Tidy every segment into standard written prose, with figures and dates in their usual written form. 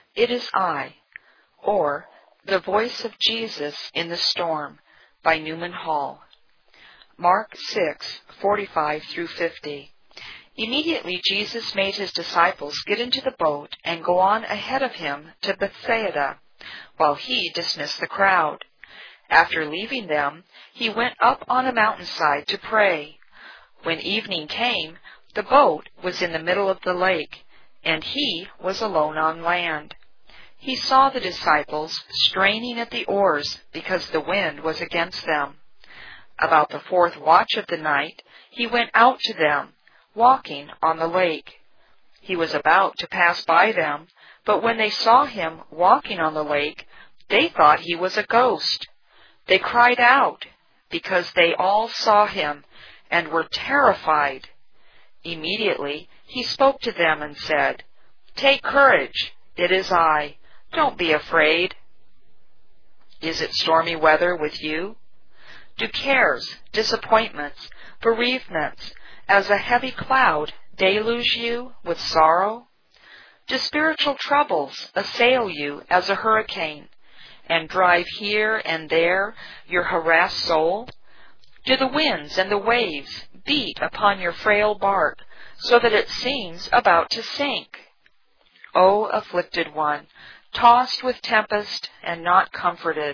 It is I, or The Voice of Jesus in the Storm by Newman Hall. Mark 6:45 through 50. Immediately Jesus made his disciples get into the boat and go on ahead of him to Bethsaida, while he dismissed the crowd. After leaving them, he went up on a mountainside to pray. When evening came, the boat was in the middle of the lake, and he was alone on land. He saw the disciples straining at the oars because the wind was against them. About the fourth watch of the night, he went out to them, walking on the lake. He was about to pass by them, but when they saw him walking on the lake, they thought he was a ghost. They cried out because they all saw him and were terrified. Immediately he spoke to them and said, "Take courage, it is I. Don't be afraid." Is it stormy weather with you? Do cares, disappointments, bereavements, as a heavy cloud, deluge you with sorrow? Do spiritual troubles assail you as a hurricane, and drive here and there your harassed soul? Do the winds and the waves beat upon your frail bark, so that it seems about to sink? O afflicted one, tossed with tempest and not comforted,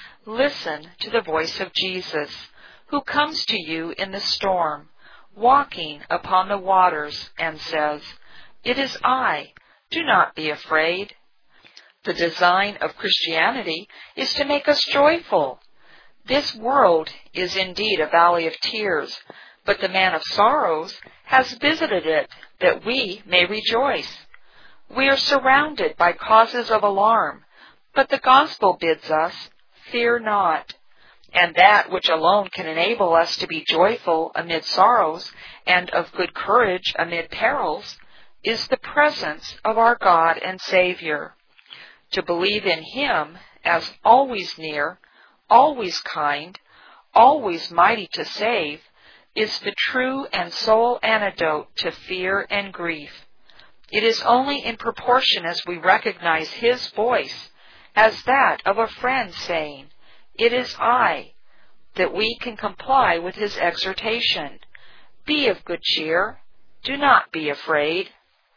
listen to the voice of Jesus, who comes to you in the storm, walking upon the waters, and says, "It is I, do not be afraid." The design of Christianity is to make us joyful. This world is indeed a valley of tears, but the Man of Sorrows has visited it that we may rejoice. We are surrounded by causes of alarm, but the gospel bids us, "Fear not." And that which alone can enable us to be joyful amid sorrows and of good courage amid perils is the presence of our God and Savior. To believe in Him as always near, always kind, always mighty to save, is the true and sole antidote to fear and grief. It is only in proportion as we recognize His voice as that of a friend saying, "It is I," that we can comply with His exhortation, "Be of good cheer, do not be afraid."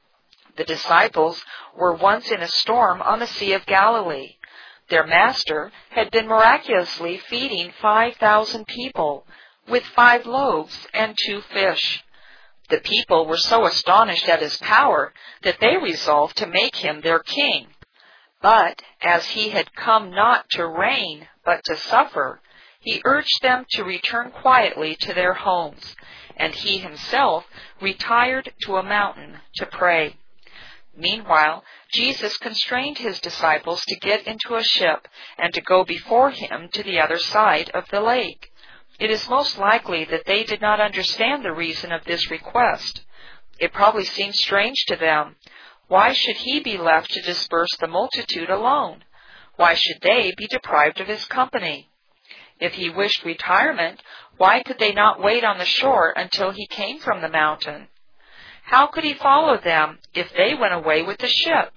The disciples were once in a storm on the Sea of Galilee. Their Master had been miraculously feeding 5,000 people with 5 loaves and 2 fish. The people were so astonished at His power that they resolved to make Him their king. But as He had come not to reign, but to suffer, He urged them to return quietly to their homes, and He Himself retired to a mountain to pray. Meanwhile, Jesus constrained His disciples to get into a ship and to go before Him to the other side of the lake. It is most likely that they did not understand the reason of this request. It probably seemed strange to them. Why should He be left to disperse the multitude alone? Why should they be deprived of His company? If He wished retirement, why could they not wait on the shore until He came from the mountain? How could He follow them if they went away with the ship?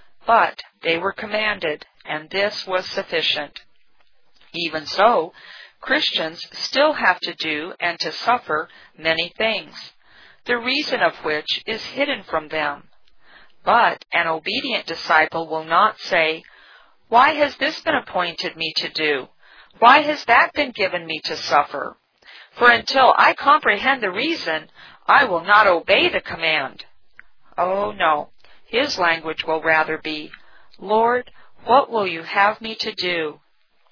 But they were commanded, and this was sufficient. Even so, Christians still have to do and to suffer many things, the reason of which is hidden from them. But an obedient disciple will not say, "Why has this been appointed me to do? Why has that been given me to suffer? For until I comprehend the reason, I will not obey the command." Oh no, his language will rather be, "Lord, what will you have me to do?"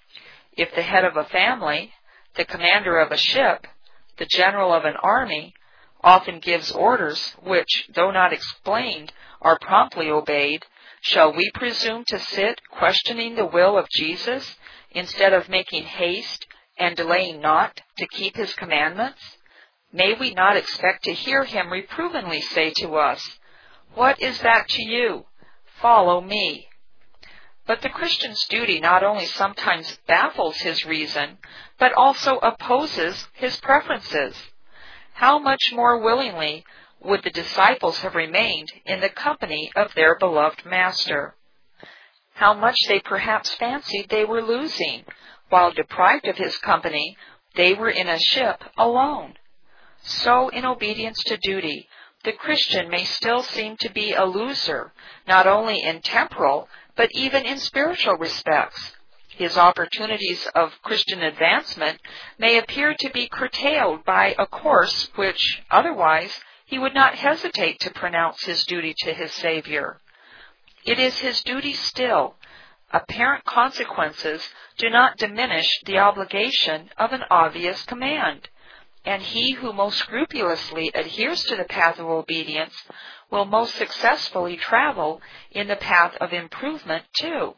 If the head of a family, the commander of a ship, the general of an army, often gives orders which, though not explained, are promptly obeyed, shall we presume to sit questioning the will of Jesus instead of making haste and delaying not to keep His commandments? May we not expect to hear Him reprovingly say to us, "What is that to you? Follow me." But the Christian's duty not only sometimes baffles his reason, but also opposes his preferences. How much more willingly would the disciples have remained in the company of their beloved Master? how much they perhaps fancied they were losing. While deprived of his company, they were in a ship alone. So, in obedience to duty, the Christian may still seem to be a loser, not only in temporal, but even in spiritual respects. His opportunities of Christian advancement may appear to be curtailed by a course which, otherwise, he would not hesitate to pronounce his duty to his Savior. It is his duty still. Apparent consequences do not diminish the obligation of an obvious command, and he who most scrupulously adheres to the path of obedience will most successfully travel in the path of improvement too.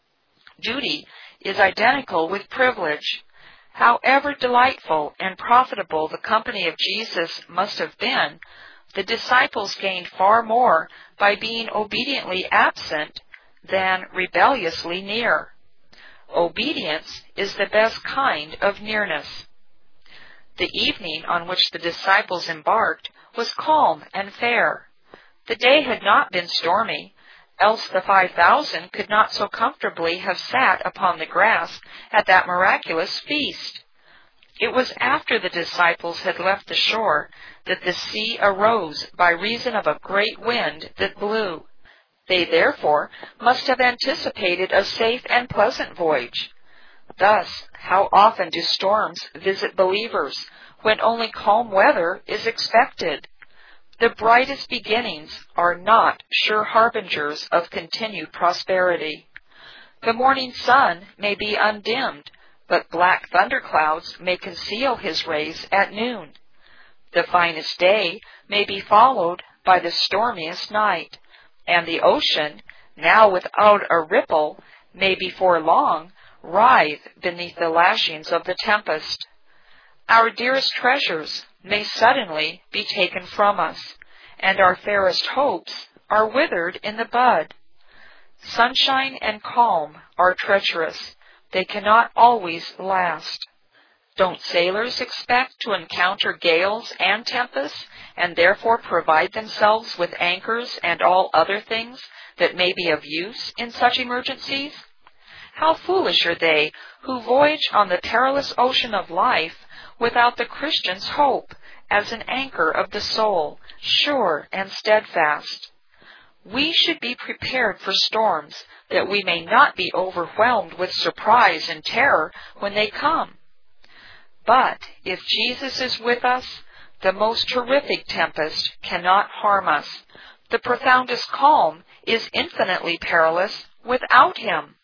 Duty is identical with privilege. However delightful and profitable the company of Jesus must have been, the disciples gained far more by being obediently absent than rebelliously near. Obedience is the best kind of nearness. The evening on which the disciples embarked was calm and fair. The day had not been stormy, else the 5,000 could not so comfortably have sat upon the grass at that miraculous feast. It was after the disciples had left the shore that the sea arose by reason of a great wind that blew. They therefore must have anticipated a safe and pleasant voyage. Thus, how often do storms visit believers when only calm weather is expected? The brightest beginnings are not sure harbingers of continued prosperity. The morning sun may be undimmed, but black thunderclouds may conceal his rays at noon. The finest day may be followed by the stormiest night, and the ocean, now without a ripple, may before long writhe beneath the lashings of the tempest. Our dearest treasures may suddenly be taken from us, and our fairest hopes are withered in the bud. Sunshine and calm are treacherous. They cannot always last. Don't sailors expect to encounter gales and tempests, and therefore provide themselves with anchors and all other things that may be of use in such emergencies? How foolish are they who voyage on the perilous ocean of life without the Christian's hope as an anchor of the soul, sure and steadfast. We should be prepared for storms, that we may not be overwhelmed with surprise and terror when they come. But if Jesus is with us, the most terrific tempest cannot harm us. The profoundest calm is infinitely perilous without him.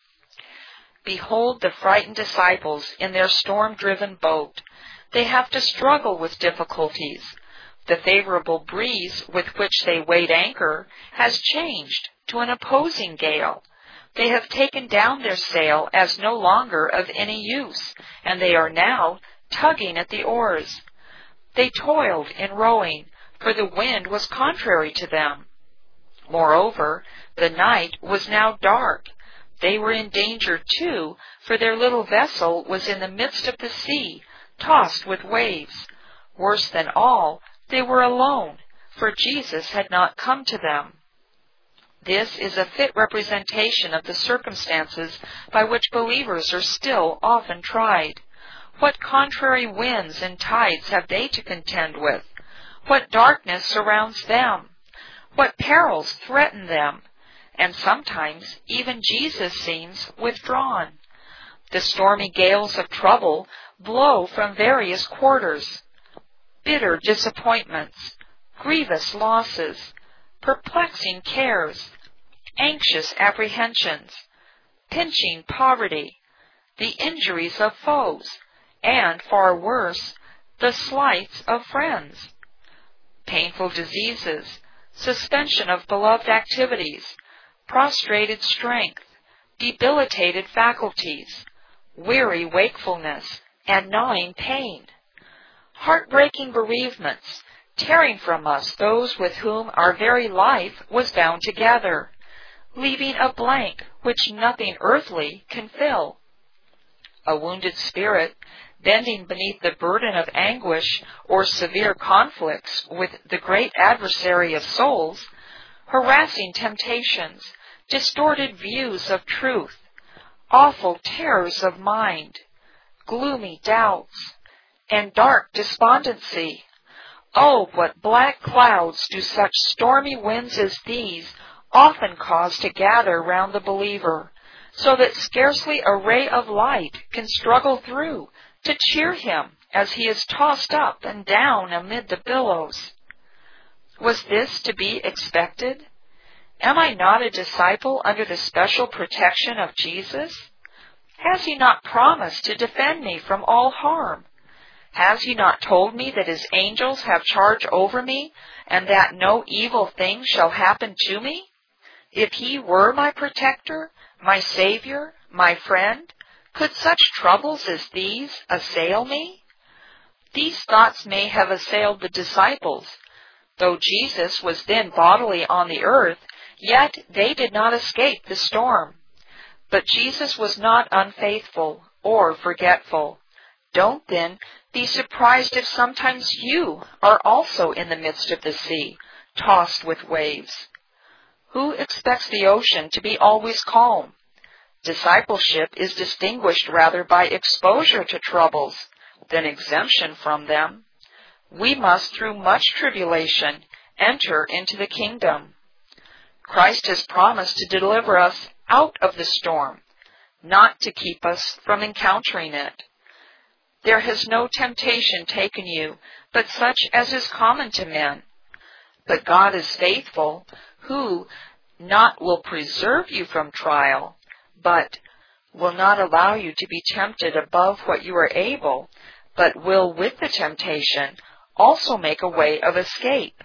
Behold the frightened disciples in their storm-driven boat. They have to struggle with difficulties. The favorable breeze with which they weighed anchor has changed to an opposing gale. They have taken down their sail as no longer of any use, and they are now tugging at the oars. They toiled in rowing, for the wind was contrary to them. Moreover, the night was now dark. They were in danger, too, for their little vessel was in the midst of the sea, tossed with waves. Worse than all, they were alone, for Jesus had not come to them. This is a fit representation of the circumstances by which believers are still often tried. What contrary winds and tides have they to contend with? What darkness surrounds them? What perils threaten them? And sometimes even Jesus seems withdrawn. The stormy gales of trouble blow from various quarters. Bitter disappointments, grievous losses, perplexing cares, anxious apprehensions, pinching poverty, the injuries of foes, and, far worse, the slights of friends, painful diseases, suspension of beloved activities, prostrated strength, debilitated faculties, weary wakefulness, and gnawing pain, heartbreaking bereavements, tearing from us those with whom our very life was bound together, leaving a blank which nothing earthly can fill. A wounded spirit, bending beneath the burden of anguish or severe conflicts with the great adversary of souls, harassing temptations, distorted views of truth, awful terrors of mind, gloomy doubts, and dark despondency. Oh, what black clouds do such stormy winds as these often cause to gather round the believer, so that scarcely a ray of light can struggle through to cheer him as he is tossed up and down amid the billows. Was this to be expected? Am I not a disciple under the special protection of Jesus? Has he not promised to defend me from all harm? Has he not told me that his angels have charge over me, and that no evil thing shall happen to me? If he were my protector, my Savior, my friend, could such troubles as these assail me? These thoughts may have assailed the disciples. Though Jesus was then bodily on the earth, yet they did not escape the storm. But Jesus was not unfaithful or forgetful. Don't then be surprised if sometimes you are also in the midst of the sea, tossed with waves. Who expects the ocean to be always calm? Discipleship is distinguished rather by exposure to troubles than exemption from them. We must, through much tribulation, enter into the kingdom. Christ has promised to deliver us out of the storm, not to keep us from encountering it. There has no temptation taken you, but such as is common to men. But God is faithful, who not will preserve you from trial, but will not allow you to be tempted above what you are able, but will with the temptation also make a way of escape,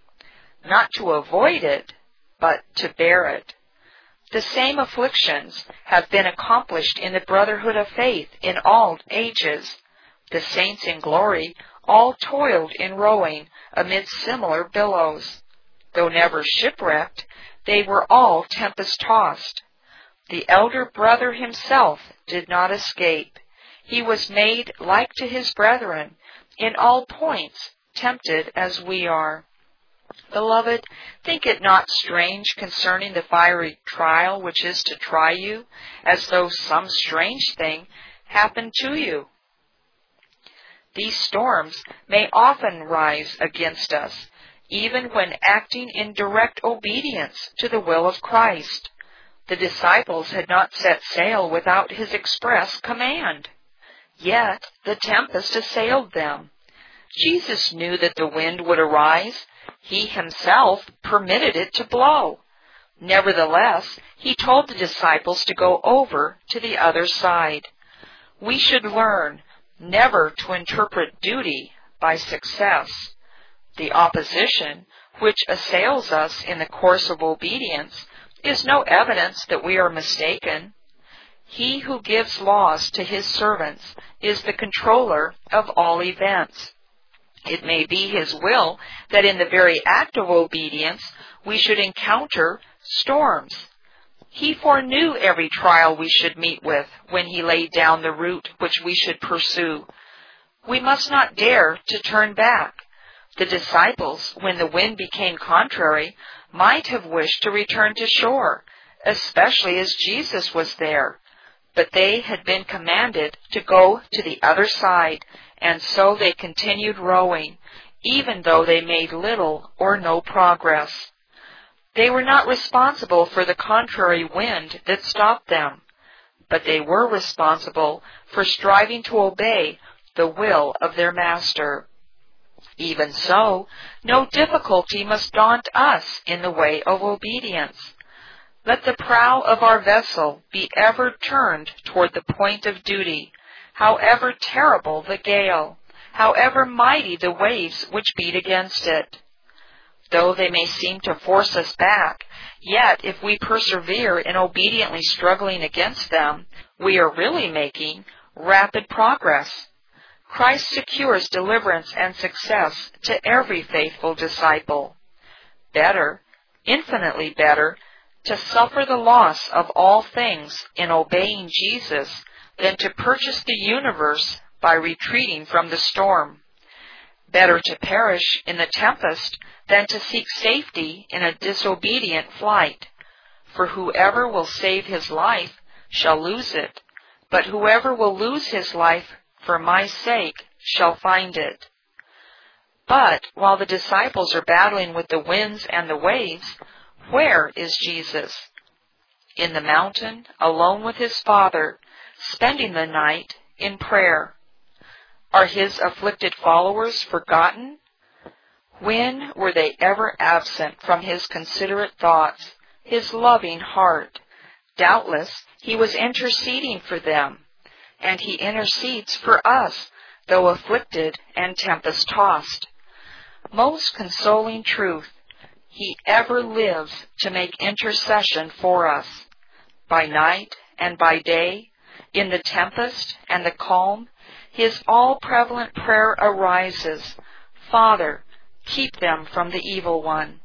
not to avoid it, but to bear it. The same afflictions have been accomplished in the brotherhood of faith in all ages. The saints in glory all toiled in rowing amid similar billows. Though never shipwrecked, they were all tempest-tossed. The elder brother himself did not escape. He was made like to his brethren, in all points tempted as we are. Beloved, think it not strange concerning the fiery trial which is to try you, as though some strange thing happened to you. These storms may often rise against us, even when acting in direct obedience to the will of Christ. The disciples had not set sail without his express command. Yet the tempest assailed them. Jesus knew that the wind would arise. He himself permitted it to blow. Nevertheless, he told the disciples to go over to the other side. We should learn never to interpret duty by success. The opposition which assails us in the course of obedience is no evidence that we are mistaken. He who gives laws to his servants is the controller of all events. It may be his will that in the very act of obedience we should encounter storms. He foreknew every trial we should meet with when he laid down the route which we should pursue. We must not dare to turn back. The disciples, when the wind became contrary, might have wished to return to shore, especially as Jesus was there. But they had been commanded to go to the other side, and so they continued rowing, even though they made little or no progress. They were not responsible for the contrary wind that stopped them, but they were responsible for striving to obey the will of their master. Even so, no difficulty must daunt us in the way of obedience. Let the prow of our vessel be ever turned toward the point of duty, however terrible the gale, however mighty the waves which beat against it. Though they may seem to force us back, yet if we persevere in obediently struggling against them, we are really making rapid progress. Christ secures deliverance and success to every faithful disciple. Better, infinitely better, to suffer the loss of all things in obeying Jesus than to purchase the universe by retreating from the storm. Better to perish in the tempest than to seek safety in a disobedient flight. For whoever will save his life shall lose it, but whoever will lose his life for my sake shall find it. But while the disciples are battling with the winds and the waves, where is Jesus? In the mountain, alone with his Father, spending the night in prayer. Are his afflicted followers forgotten? When were they ever absent from his considerate thoughts, his loving heart? Doubtless he was interceding for them, and he intercedes for us, though afflicted and tempest-tossed. Most consoling truth, he ever lives to make intercession for us. By night and by day, in the tempest and the calm, his all-prevalent prayer arises, Father, keep them from the evil one.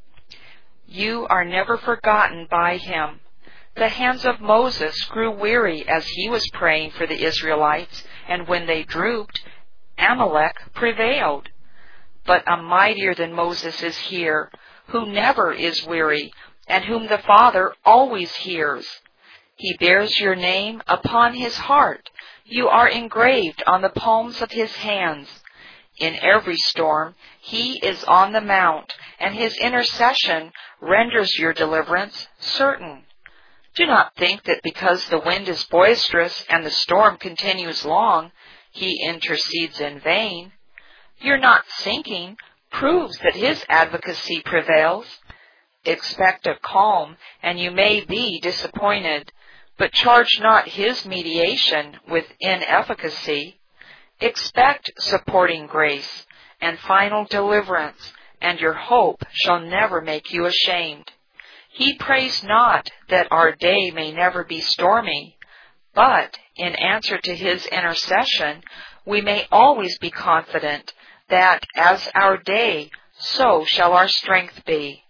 You are never forgotten by him. The hands of Moses grew weary as he was praying for the Israelites, and when they drooped, Amalek prevailed. But a mightier than Moses is here, who never is weary, and whom the Father always hears. He bears your name upon his heart. You are engraved on the palms of his hands. In every storm, he is on the mount, and his intercession renders your deliverance certain. Do not think that because the wind is boisterous and the storm continues long, he intercedes in vain. Your not sinking proves that his advocacy prevails. Expect a calm, and you may be disappointed, but charge not his mediation with inefficacy. Expect supporting grace and final deliverance, and your hope shall never make you ashamed. He prays not that our day may never be stormy, but in answer to his intercession, we may always be confident that as our day, so shall our strength be.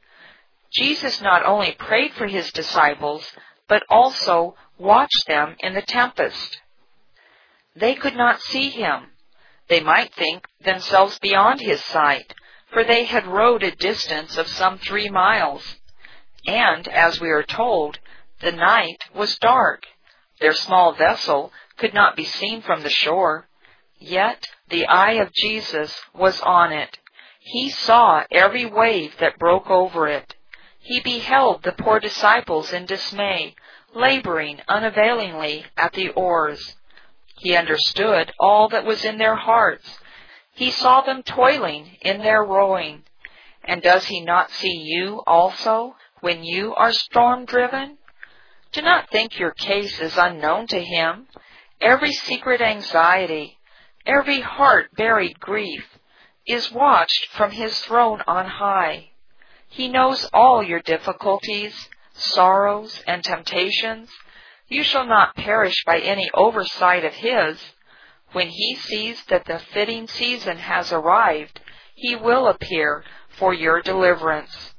Jesus not only prayed for his disciples, but also watched them in the tempest. They could not see him. They might think themselves beyond his sight, for they had rowed a distance of some 3 miles. And, as we are told, the night was dark. Their small vessel could not be seen from the shore. Yet the eye of Jesus was on it. He saw every wave that broke over it. He beheld the poor disciples in dismay, laboring unavailingly at the oars. He understood all that was in their hearts. He saw them toiling in their rowing. And does he not see you also when you are storm-driven? Do not think your case is unknown to him. Every secret anxiety, every heart-buried grief is watched from his throne on high. He knows all your difficulties, sorrows, and temptations. You shall not perish by any oversight of his. When he sees that the fitting season has arrived, he will appear for your deliverance.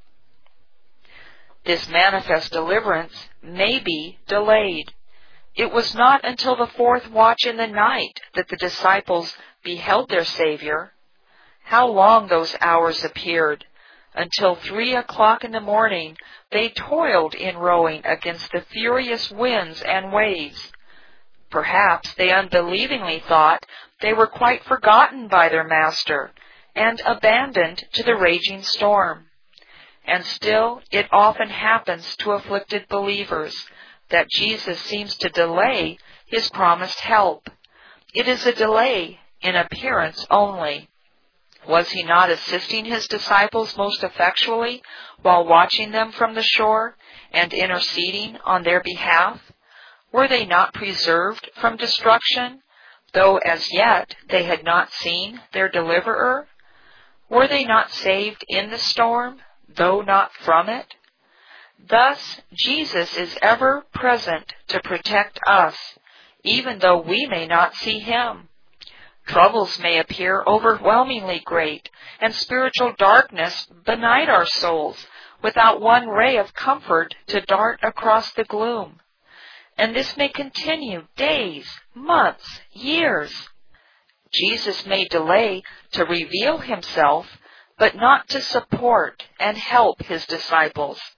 This manifest deliverance may be delayed. It was not until the 4th watch in the night that the disciples beheld their Savior. How long those hours appeared! Until 3 o'clock in the morning, they toiled in rowing against the furious winds and waves. Perhaps they unbelievingly thought they were quite forgotten by their Master and abandoned to the raging storm. And still, it often happens to afflicted believers that Jesus seems to delay his promised help. It is a delay in appearance only. Was he not assisting his disciples most effectually while watching them from the shore and interceding on their behalf? Were they not preserved from destruction, though as yet they had not seen their deliverer? Were they not saved in the storm, though not from it? Thus, Jesus is ever present to protect us, even though we may not see him. Troubles may appear overwhelmingly great, and spiritual darkness benight our souls, without one ray of comfort to dart across the gloom. And this may continue days, months, years. Jesus may delay to reveal himself, but not to support and help his disciples.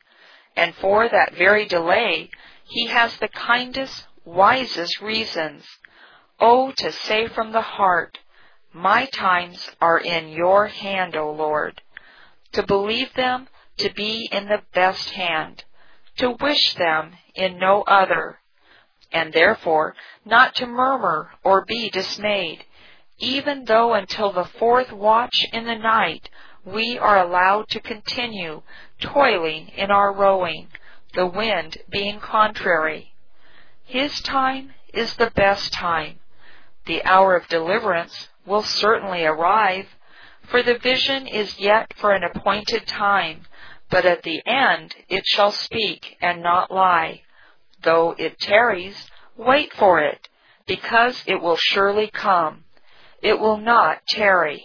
and for that very delay he has the kindest, wisest reasons. Oh, to say from the heart, my times are in your hand, O Lord. To believe them to be in the best hand, to wish them in no other, and therefore not to murmur or be dismayed, even though until the fourth watch in the night we are allowed to continue toiling in our rowing, the wind being contrary. His time is the best time. The hour of deliverance will certainly arrive, for the vision is yet for an appointed time, but at the end it shall speak and not lie. Though it tarries, wait for it, because it will surely come. It will not tarry.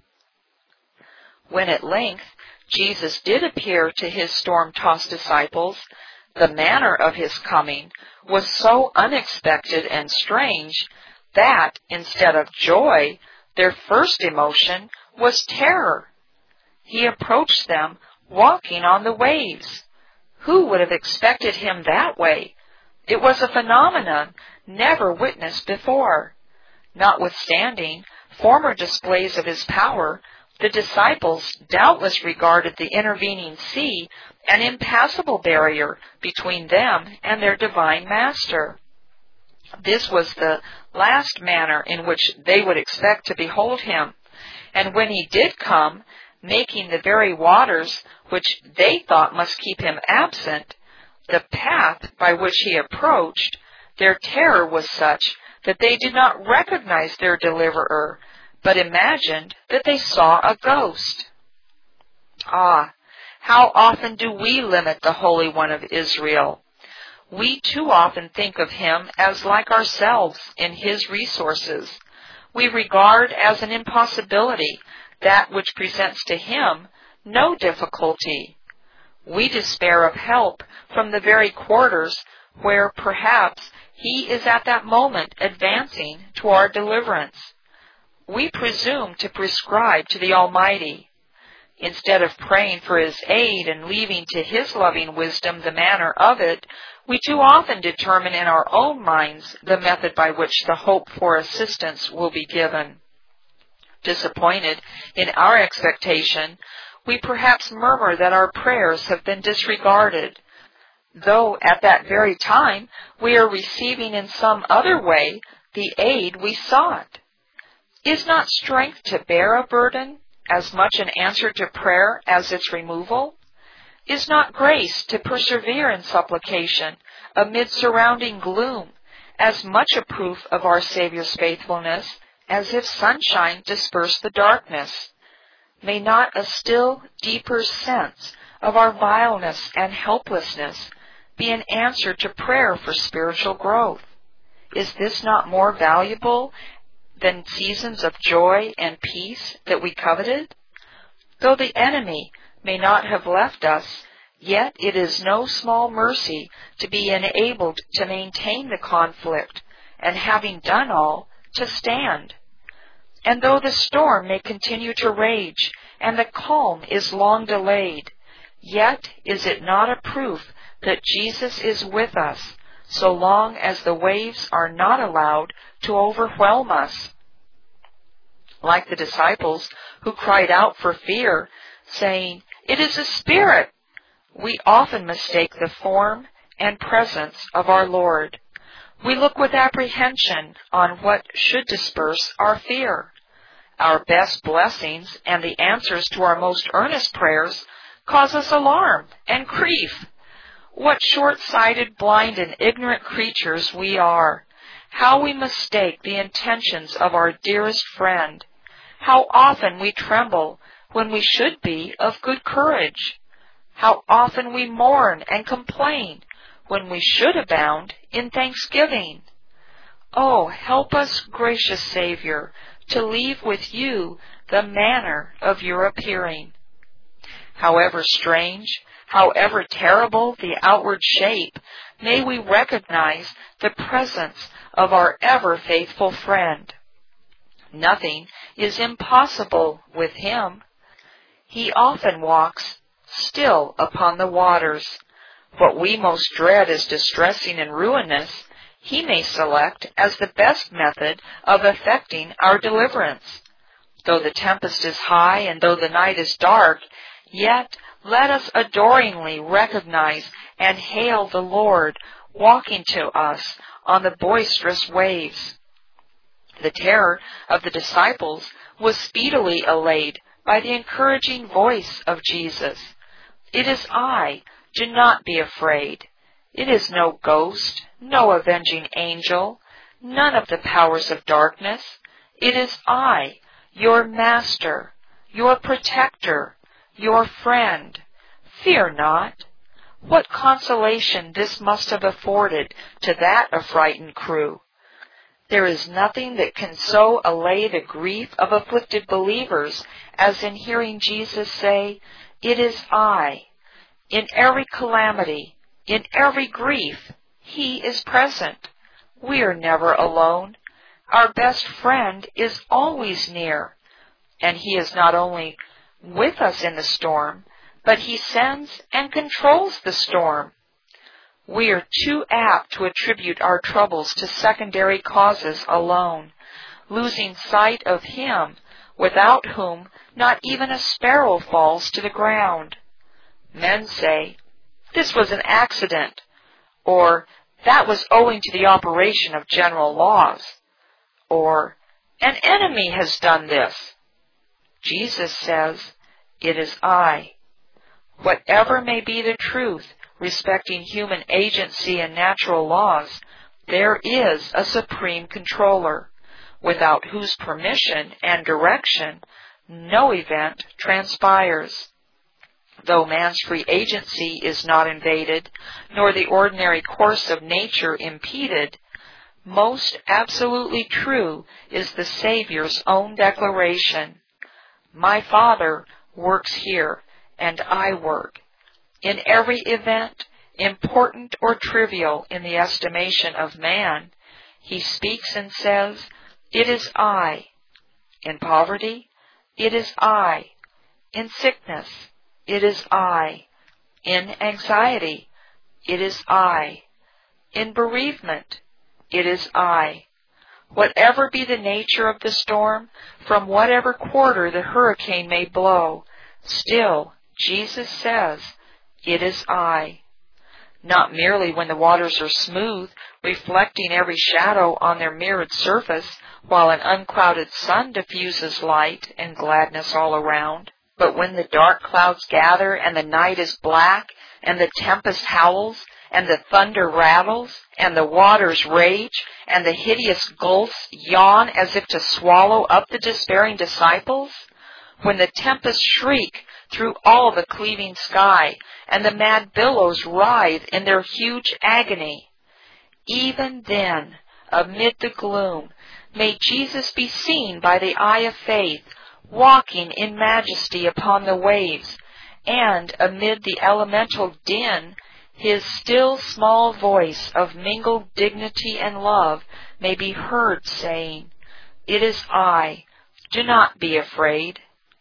When at length Jesus did appear to his storm-tossed disciples, the manner of his coming was so unexpected and strange that, instead of joy, their first emotion was terror. He approached them walking on the waves. Who would have expected him that way? It was a phenomenon never witnessed before. Notwithstanding former displays of his power, the disciples doubtless regarded the intervening sea an impassable barrier between them and their divine master. This was the last manner in which they would expect to behold him, and when he did come, making the very waters which they thought must keep him absent, the path by which he approached, their terror was such that they did not recognize their deliverer, but imagined that they saw a ghost. Ah, how often do we limit the Holy One of Israel? We too often think of him as like ourselves in his resources. We regard as an impossibility that which presents to him no difficulty. We despair of help from the very quarters where perhaps he is at that moment advancing to our deliverance. We presume to prescribe to the Almighty. Instead of praying for his aid and leaving to his loving wisdom the manner of it, we too often determine in our own minds the method by which the hope for assistance will be given. Disappointed in our expectation, we perhaps murmur that our prayers have been disregarded, though at that very time we are receiving in some other way the aid we sought. Is not strength to bear a burden as much an answer to prayer as its removal? Is not grace to persevere in supplication amid surrounding gloom as much a proof of our Savior's faithfulness as if sunshine dispersed the darkness? May not a still deeper sense of our vileness and helplessness be an answer to prayer for spiritual growth? Is this not more valuable than seasons of joy and peace that we coveted? Though the enemy may not have left us, yet it is no small mercy to be enabled to maintain the conflict, and having done all, to stand. And though the storm may continue to rage, and the calm is long delayed, yet is it not a proof that Jesus is with us, so long as the waves are not allowed to overwhelm us? Like the disciples who cried out for fear, saying, "It is a spirit," we often mistake the form and presence of our Lord. We look with apprehension on what should disperse our fear. Our best blessings and the answers to our most earnest prayers cause us alarm and grief. What short-sighted, blind, and ignorant creatures we are! How we mistake the intentions of our dearest friend! How often we tremble when we should be of good courage! How often we mourn and complain when we should abound in thanksgiving! Oh, help us, gracious Savior, to leave with you the manner of your appearing. However strange, however terrible the outward shape, may we recognize the presence of our ever faithful friend. Nothing is impossible with him. He often walks still upon the waters. What we most dread as distressing and ruinous, He may select as the best method of effecting our deliverance. Though the tempest is high and though the night is dark, yet let us adoringly recognize and hail the Lord walking to us on the boisterous waves. The terror of the disciples was speedily allayed by the encouraging voice of Jesus. It is I, do not be afraid. It is no ghost, no avenging angel, none of the powers of darkness. It is I, your master, your protector, your friend. Fear not. What consolation this must have afforded to that affrighted crew. There is nothing that can so allay the grief of afflicted believers as in hearing Jesus say, "It is I." In every calamity, in every grief, He is present. We are never alone. Our best friend is always near. And He is not only with us in the storm, but He sends and controls the storm. We are too apt to attribute our troubles to secondary causes alone, losing sight of Him, without whom not even a sparrow falls to the ground. Men say, "This was an accident," or "That was owing to the operation of general laws," or "An enemy has done this." Jesus says, "It is I." Whatever may be the truth respecting human agency and natural laws, there is a supreme controller, without whose permission and direction no event transpires. Though man's free agency is not invaded, nor the ordinary course of nature impeded, most absolutely true is the Savior's own declaration, "My Father works here, and I work." In every event, important or trivial in the estimation of man, He speaks and says, "It is I." In poverty, "It is I." In sickness, "It is I." In anxiety, "It is I." In bereavement, "It is I." Whatever be the nature of the storm, from whatever quarter the hurricane may blow, still Jesus says, "It is I." Not merely when the waters are smooth, reflecting every shadow on their mirrored surface, while an unclouded sun diffuses light and gladness all around, but when the dark clouds gather and the night is black, and the tempest howls, and the thunder rattles, and the waters rage, and the hideous gulfs yawn as if to swallow up the despairing disciples, when the tempests shriek through all the cleaving sky, and the mad billows writhe in their huge agony. Even then, amid the gloom, may Jesus be seen by the eye of faith, walking in majesty upon the waves, and amid the elemental din, His still small voice of mingled dignity and love may be heard saying, "It is I, do not be afraid."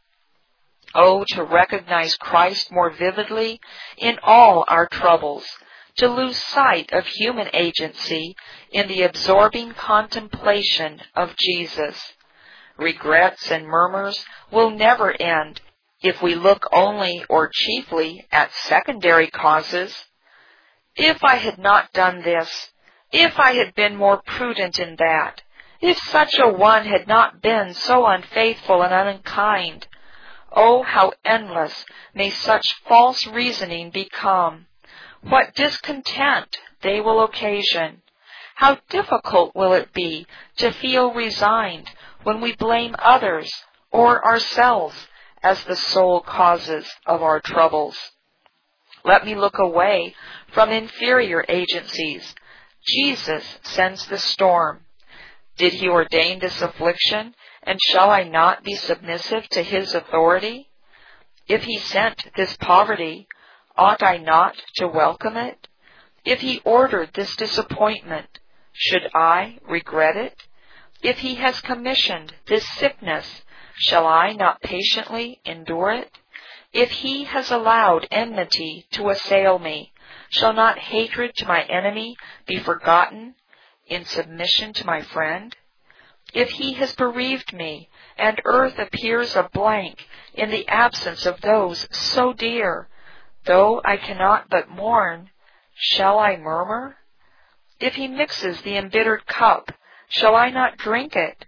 Oh, to recognize Christ more vividly in all our troubles, to lose sight of human agency in the absorbing contemplation of Jesus. Regrets and murmurs will never end if we look only or chiefly at secondary causes. If I had not done this, if I had been more prudent in that, if such a one had not been so unfaithful and unkind, oh, how endless may such false reasoning become! What discontent they will occasion! How difficult will it be to feel resigned when we blame others or ourselves as the sole causes of our troubles! Let me look away from inferior agencies. Jesus sends the storm. Did He ordain this affliction? And shall I not be submissive to His authority? If He sent this poverty, ought I not to welcome it? If He ordered this disappointment, should I regret it? If He has commissioned this sickness, shall I not patiently endure it? If He has allowed enmity to assail me, Shall not hatred to my enemy be forgotten in submission to my friend? If he has bereaved me, and earth appears a blank in the absence of those so dear, though I cannot but mourn, shall I murmur? If he mixes the embittered cup, shall I not drink it?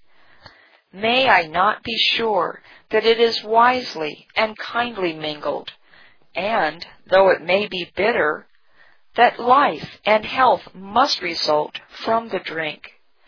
May I not be sure that it is wisely and kindly mingled, and, though it may be bitter, that life and health must result from the drink?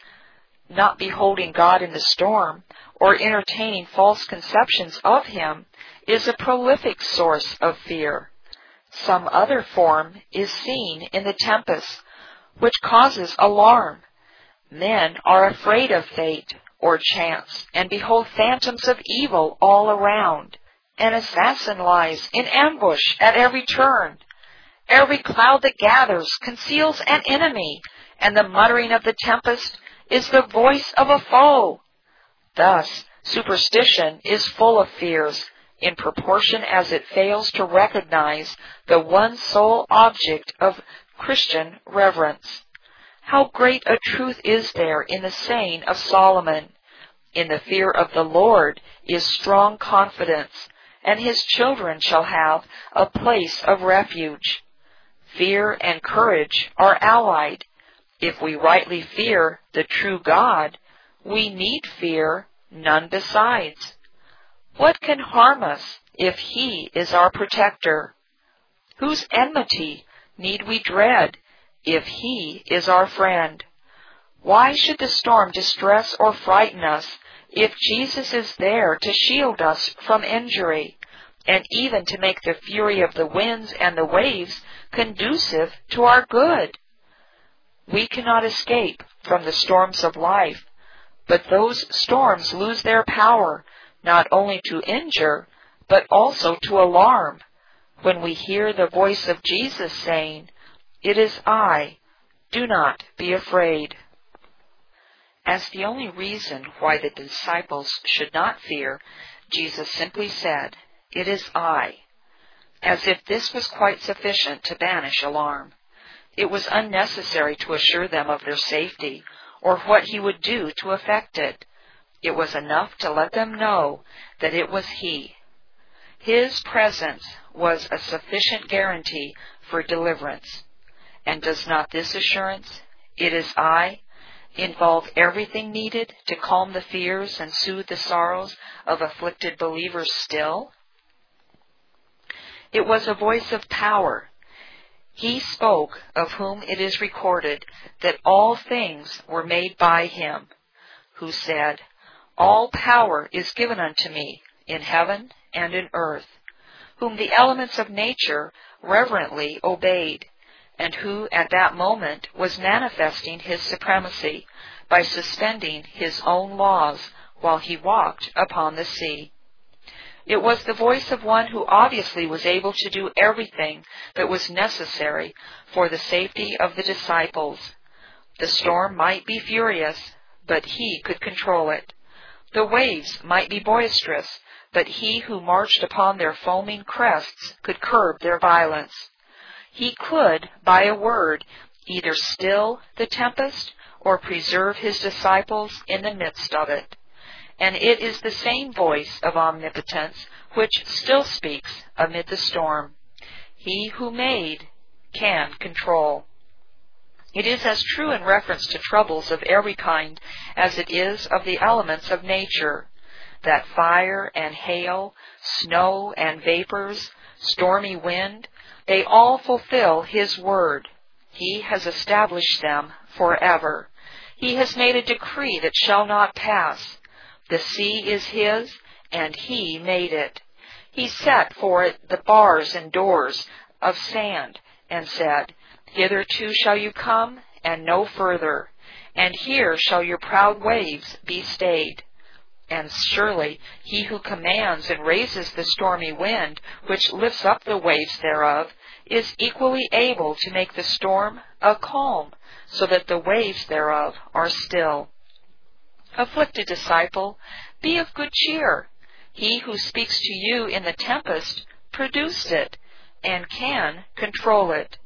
Not beholding God in the storm, or entertaining false conceptions of Him, is a prolific source of fear. Some other form is seen in the tempest, which causes alarm. Men are afraid of fate or chance, and behold phantoms of evil all around. An assassin lies in ambush at every turn. Every cloud that gathers conceals an enemy, and the muttering of the tempest is the voice of a foe. Thus, superstition is full of fears, in proportion as it fails to recognize the one sole object of Christian reverence. How great a truth is there in the saying of Solomon, "In the fear of the Lord is strong confidence, and his children shall have a place of refuge." Fear and courage are allied. If we rightly fear the true God, we need fear none besides. What can harm us if He is our protector? Whose enmity need we dread if He is our friend? Why should the storm distress or frighten us if Jesus is there to shield us from injury, and even to make the fury of the winds and the waves conducive to our good? We cannot escape from the storms of life, but those storms lose their power not only to injure, but also to alarm, when we hear the voice of Jesus saying, "It is I, do not be afraid." As the only reason why the disciples should not fear, Jesus simply said, "It is I," as if this was quite sufficient to banish alarm. It was unnecessary to assure them of their safety, or what He would do to effect it. It was enough to let them know that it was He. His presence was a sufficient guarantee for deliverance. And does not this assurance, "It is I," involve everything needed to calm the fears and soothe the sorrows of afflicted believers still? It was a voice of power. He spoke, of whom it is recorded that all things were made by Him, who said, "All power is given unto me in heaven and in earth," whom the elements of nature reverently obeyed, and who at that moment was manifesting His supremacy by suspending His own laws while He walked upon the sea. It was the voice of one who obviously was able to do everything that was necessary for the safety of the disciples. The storm might be furious, but He could control it. The waves might be boisterous, but He who marched upon their foaming crests could curb their violence. He could, by a word, either still the tempest or preserve His disciples in the midst of it. And it is the same voice of omnipotence which still speaks amid the storm. He who made can control. It is as true in reference to troubles of every kind as it is of the elements of nature, that fire and hail, snow and vapors, stormy wind, they all fulfill His word. He has established them forever. He has made a decree that shall not pass. The sea is His, and He made it. He set for it the bars and doors of sand, and said, "Hitherto shall you come, and no further, and here shall your proud waves be stayed." And surely He who commands and raises the stormy wind, which lifts up the waves thereof, is equally able to make the storm a calm, so that the waves thereof are still. Afflicted disciple, be of good cheer. He who speaks to you in the tempest produced it, and can control it.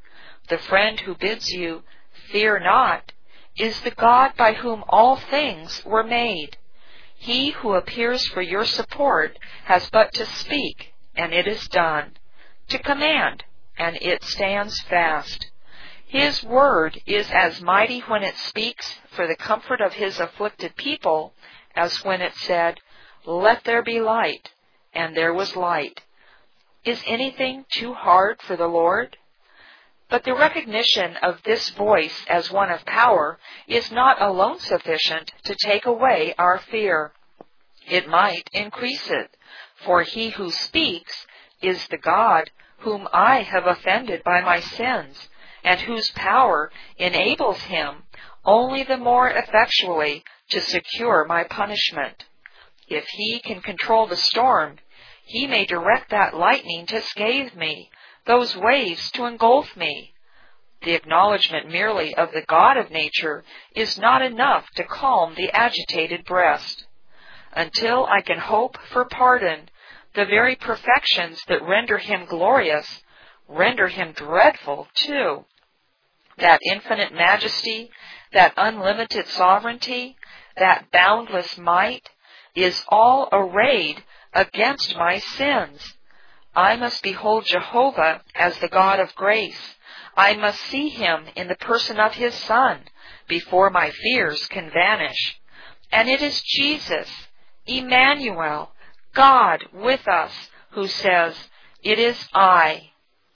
The friend who bids you, "Fear not," is the God by whom all things were made. He who appears for your support has but to speak, and it is done, to command, and it stands fast. His word is as mighty when it speaks for the comfort of his afflicted people as when it said, "Let there be light," and there was light. Is anything too hard for the Lord? But the recognition of this voice as one of power is not alone sufficient to take away our fear. It might increase it, for he who speaks is the God whom I have offended by my sins, and whose power enables him only the more effectually to secure my punishment. If he can control the storm, he may direct that lightning to scathe me, those waves to engulf me. The acknowledgement merely of the God of nature is not enough to calm the agitated breast. Until I can hope for pardon, the very perfections that render him glorious render him dreadful too. That infinite majesty, that unlimited sovereignty, that boundless might is all arrayed against my sins. I must behold Jehovah as the God of grace. I must see him in the person of his Son before my fears can vanish. And it is Jesus, Emmanuel, God with us, who says, "It is I."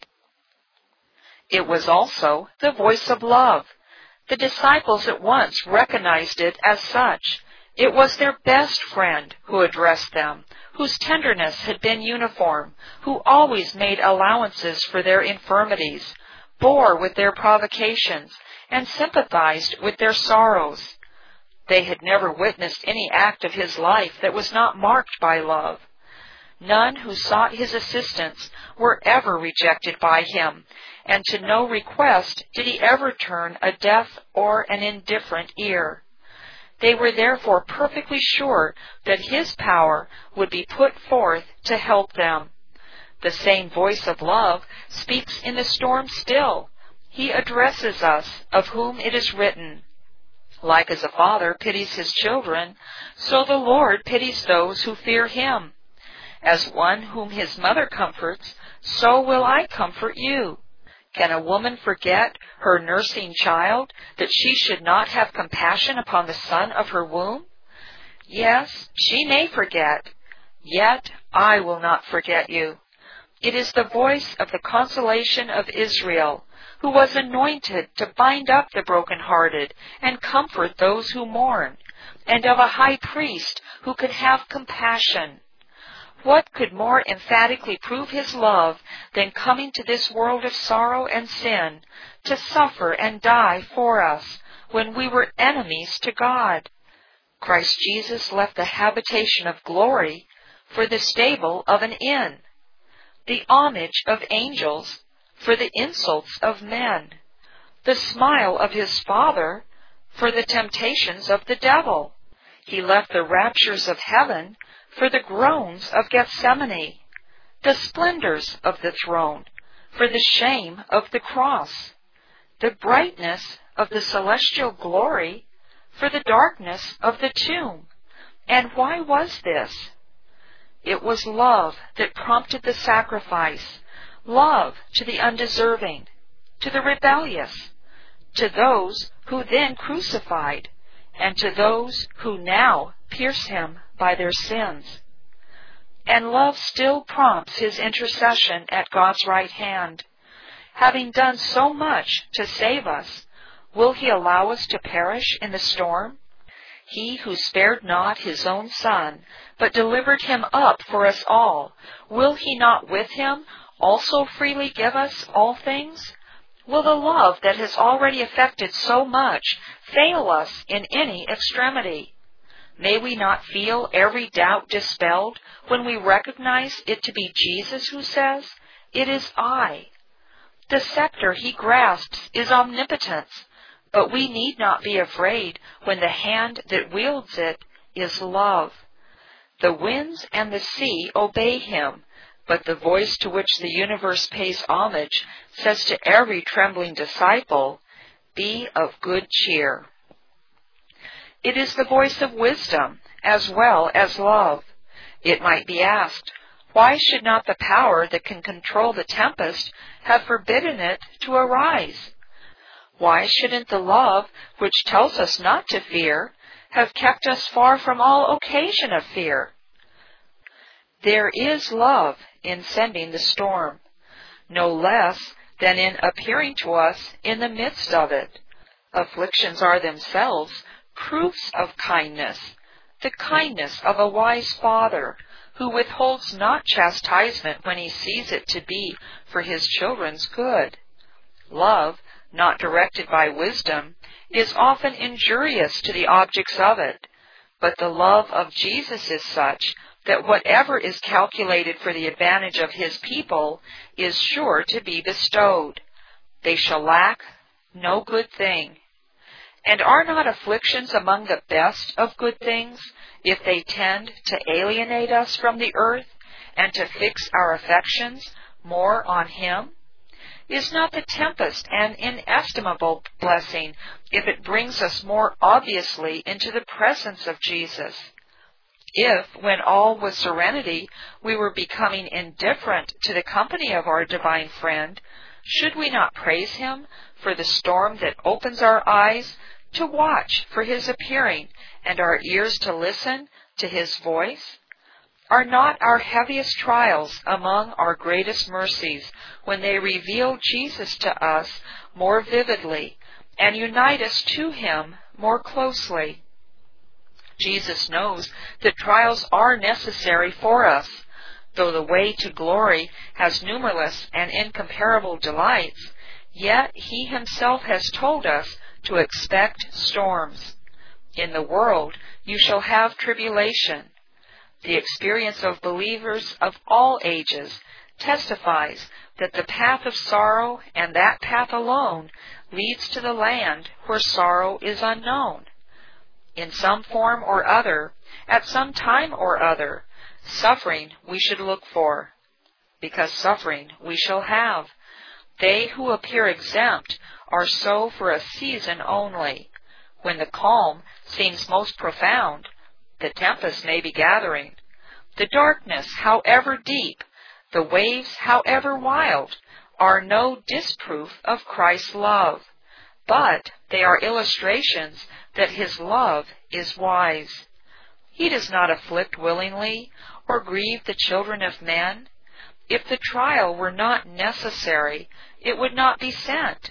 It was also the voice of love. The disciples at once recognized it as such. It was their best friend who addressed them, whose tenderness had been uniform, who always made allowances for their infirmities, bore with their provocations, and sympathized with their sorrows. They had never witnessed any act of his life that was not marked by love. None who sought his assistance were ever rejected by him, and to no request did he ever turn a deaf or an indifferent ear. They were therefore perfectly sure that his power would be put forth to help them. The same voice of love speaks in the storm still. He addresses us, of whom it is written, "Like as a father pities his children, so the Lord pities those who fear him. As one whom his mother comforts, so will I comfort you." Can a woman forget her nursing child, that she should not have compassion upon the son of her womb? Yes, she may forget, yet I will not forget you. It is the voice of the consolation of Israel, who was anointed to bind up the brokenhearted and comfort those who mourn, and of a high priest who could have compassion. What could more emphatically prove his love than coming to this world of sorrow and sin to suffer and die for us when we were enemies to God? Christ Jesus left the habitation of glory for the stable of an inn, the homage of angels for the insults of men, the smile of his Father for the temptations of the devil. He left the raptures of heaven for the groans of Gethsemane, the splendors of the throne for the shame of the cross, the brightness of the celestial glory for the darkness of the tomb. And why was this? It was love that prompted the sacrifice, love to the undeserving, to the rebellious, to those who then crucified, and to those who now pierce him by their sins. And love still prompts his intercession at God's right hand. Having done so much to save us, will he allow us to perish in the storm? He who spared not his own Son, but delivered him up for us all, will he not with him also freely give us all things? Will the love that has already effected so much fail us in any extremity? May we not feel every doubt dispelled when we recognize it to be Jesus who says, "It is I." The scepter he grasps is omnipotence, but we need not be afraid when the hand that wields it is love. The winds and the sea obey him, But the voice to which the universe pays homage says to every trembling disciple, "Be of good cheer." It is the voice of wisdom as well as love. It might be asked, why should not the power that can control the tempest have forbidden it to arise? Why shouldn't the love which tells us not to fear have kept us far from all occasion of fear? There is love in sending the storm, no less than in appearing to us in the midst of it. Afflictions are themselves proofs of kindness, the kindness of a wise father who withholds not chastisement when he sees it to be for his children's good. Love, not directed by wisdom, is often injurious to the objects of it, but the love of Jesus is such that whatever is calculated for the advantage of his people is sure to be bestowed. They shall lack no good thing. And are not afflictions among the best of good things, if they tend to alienate us from the earth and to fix our affections more on him? Is not the tempest an inestimable blessing if it brings us more obviously into the presence of Jesus? If, when all was serenity, we were becoming indifferent to the company of our divine friend, should we not praise him for the storm that opens our eyes to watch for his appearing and our ears to listen to his voice? Are not our heaviest trials among our greatest mercies when they reveal Jesus to us more vividly and unite us to him more closely? Jesus knows that trials are necessary for us. Though the way to glory has numberless and incomparable delights, yet he himself has told us to expect storms. In the world you shall have tribulation. The experience of believers of all ages testifies that the path of sorrow, and that path alone, leads to the land where sorrow is unknown. In some form or other, at some time or other, suffering we should look for, because suffering we shall have. They who appear exempt are so for a season only. When the calm seems most profound, the tempest may be gathering. The darkness, however deep, the waves, however wild, are no disproof of Christ's love, but they are illustrations that his love is wise. He does not afflict willingly or grieve the children of men. If the trial were not necessary, it would not be sent.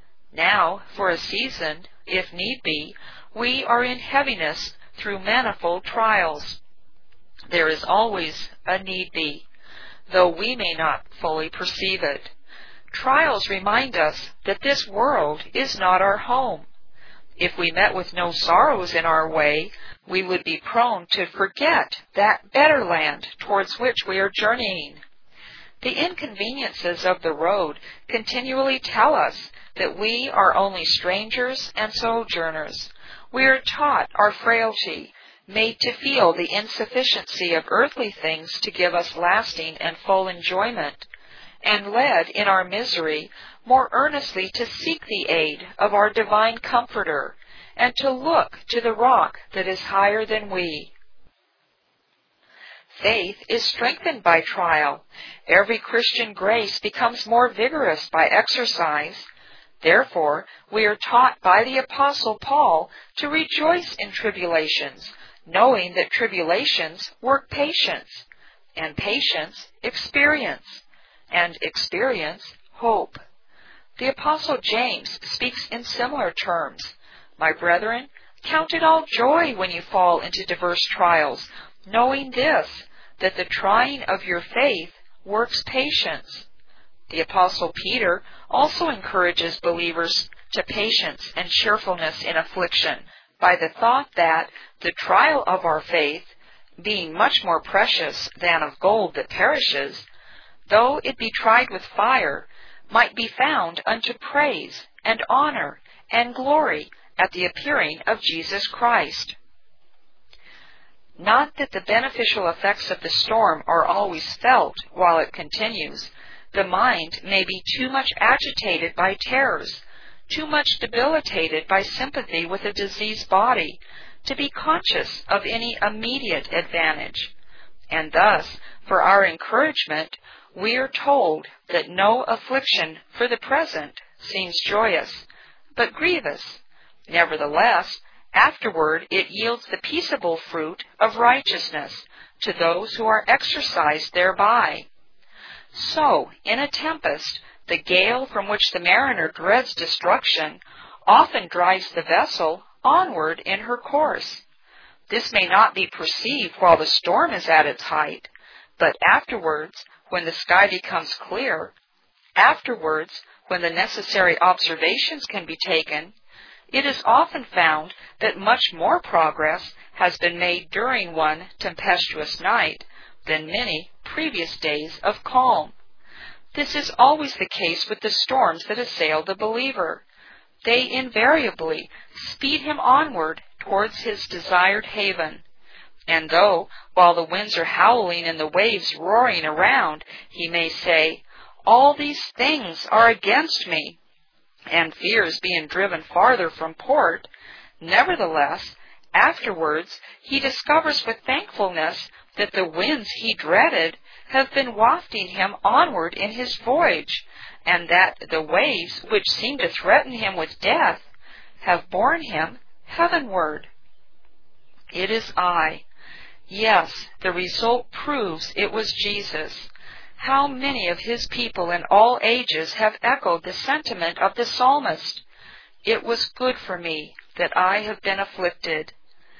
Now, for a season, if need be, we are in heaviness through manifold trials. There is always a need be, though we may not fully perceive it. Trials remind us that this world is not our home. If we met with no sorrows in our way, we would be prone to forget that better land towards which we are journeying. The inconveniences of the road continually tell us that we are only strangers and sojourners. We are taught our frailty, made to feel the insufficiency of earthly things to give us lasting and full enjoyment, and led in our misery more earnestly to seek the aid of our divine Comforter, and to look to the rock that is higher than we. Faith is strengthened by trial. Every Christian grace becomes more vigorous by exercise. Therefore, we are taught by the Apostle Paul to rejoice in tribulations, knowing that tribulations work patience, and patience experience, and experience hope. The Apostle James speaks in similar terms. My brethren, count it all joy when you fall into diverse trials, knowing this, that the trying of your faith works patience. The Apostle Peter also encourages believers to patience and cheerfulness in affliction by the thought that the trial of our faith, being much more precious than of gold that perishes, though it be tried with fire, might be found unto praise and honor and glory at the appearing of Jesus Christ. Not that the beneficial effects of the storm are always felt while it continues. The mind may be too much agitated by terrors, too much debilitated by sympathy with a diseased body, to be conscious of any immediate advantage. And thus, for our encouragement, we are told that no affliction for the present seems joyous, but grievous. Nevertheless, afterward it yields the peaceable fruit of righteousness to those who are exercised thereby. So, in a tempest, the gale from which the mariner dreads destruction often drives the vessel onward in her course. This may not be perceived while the storm is at its height, but afterwards, when the sky becomes clear, afterwards, when the necessary observations can be taken, it is often found that much more progress has been made during one tempestuous night than many previous days of calm. This is always the case with the storms that assail the believer. They invariably speed him onward towards his desired haven. And though, while the winds are howling and the waves roaring around, he may say, "All these things are against me," and fears being driven farther from port, nevertheless, afterwards he discovers with thankfulness that the winds he dreaded have been wafting him onward in his voyage, and that the waves which seemed to threaten him with death have borne him heavenward. It is I. Yes, the result proves it was Jesus. How many of his people in all ages have echoed the sentiment of the psalmist? It was good for me that I have been afflicted.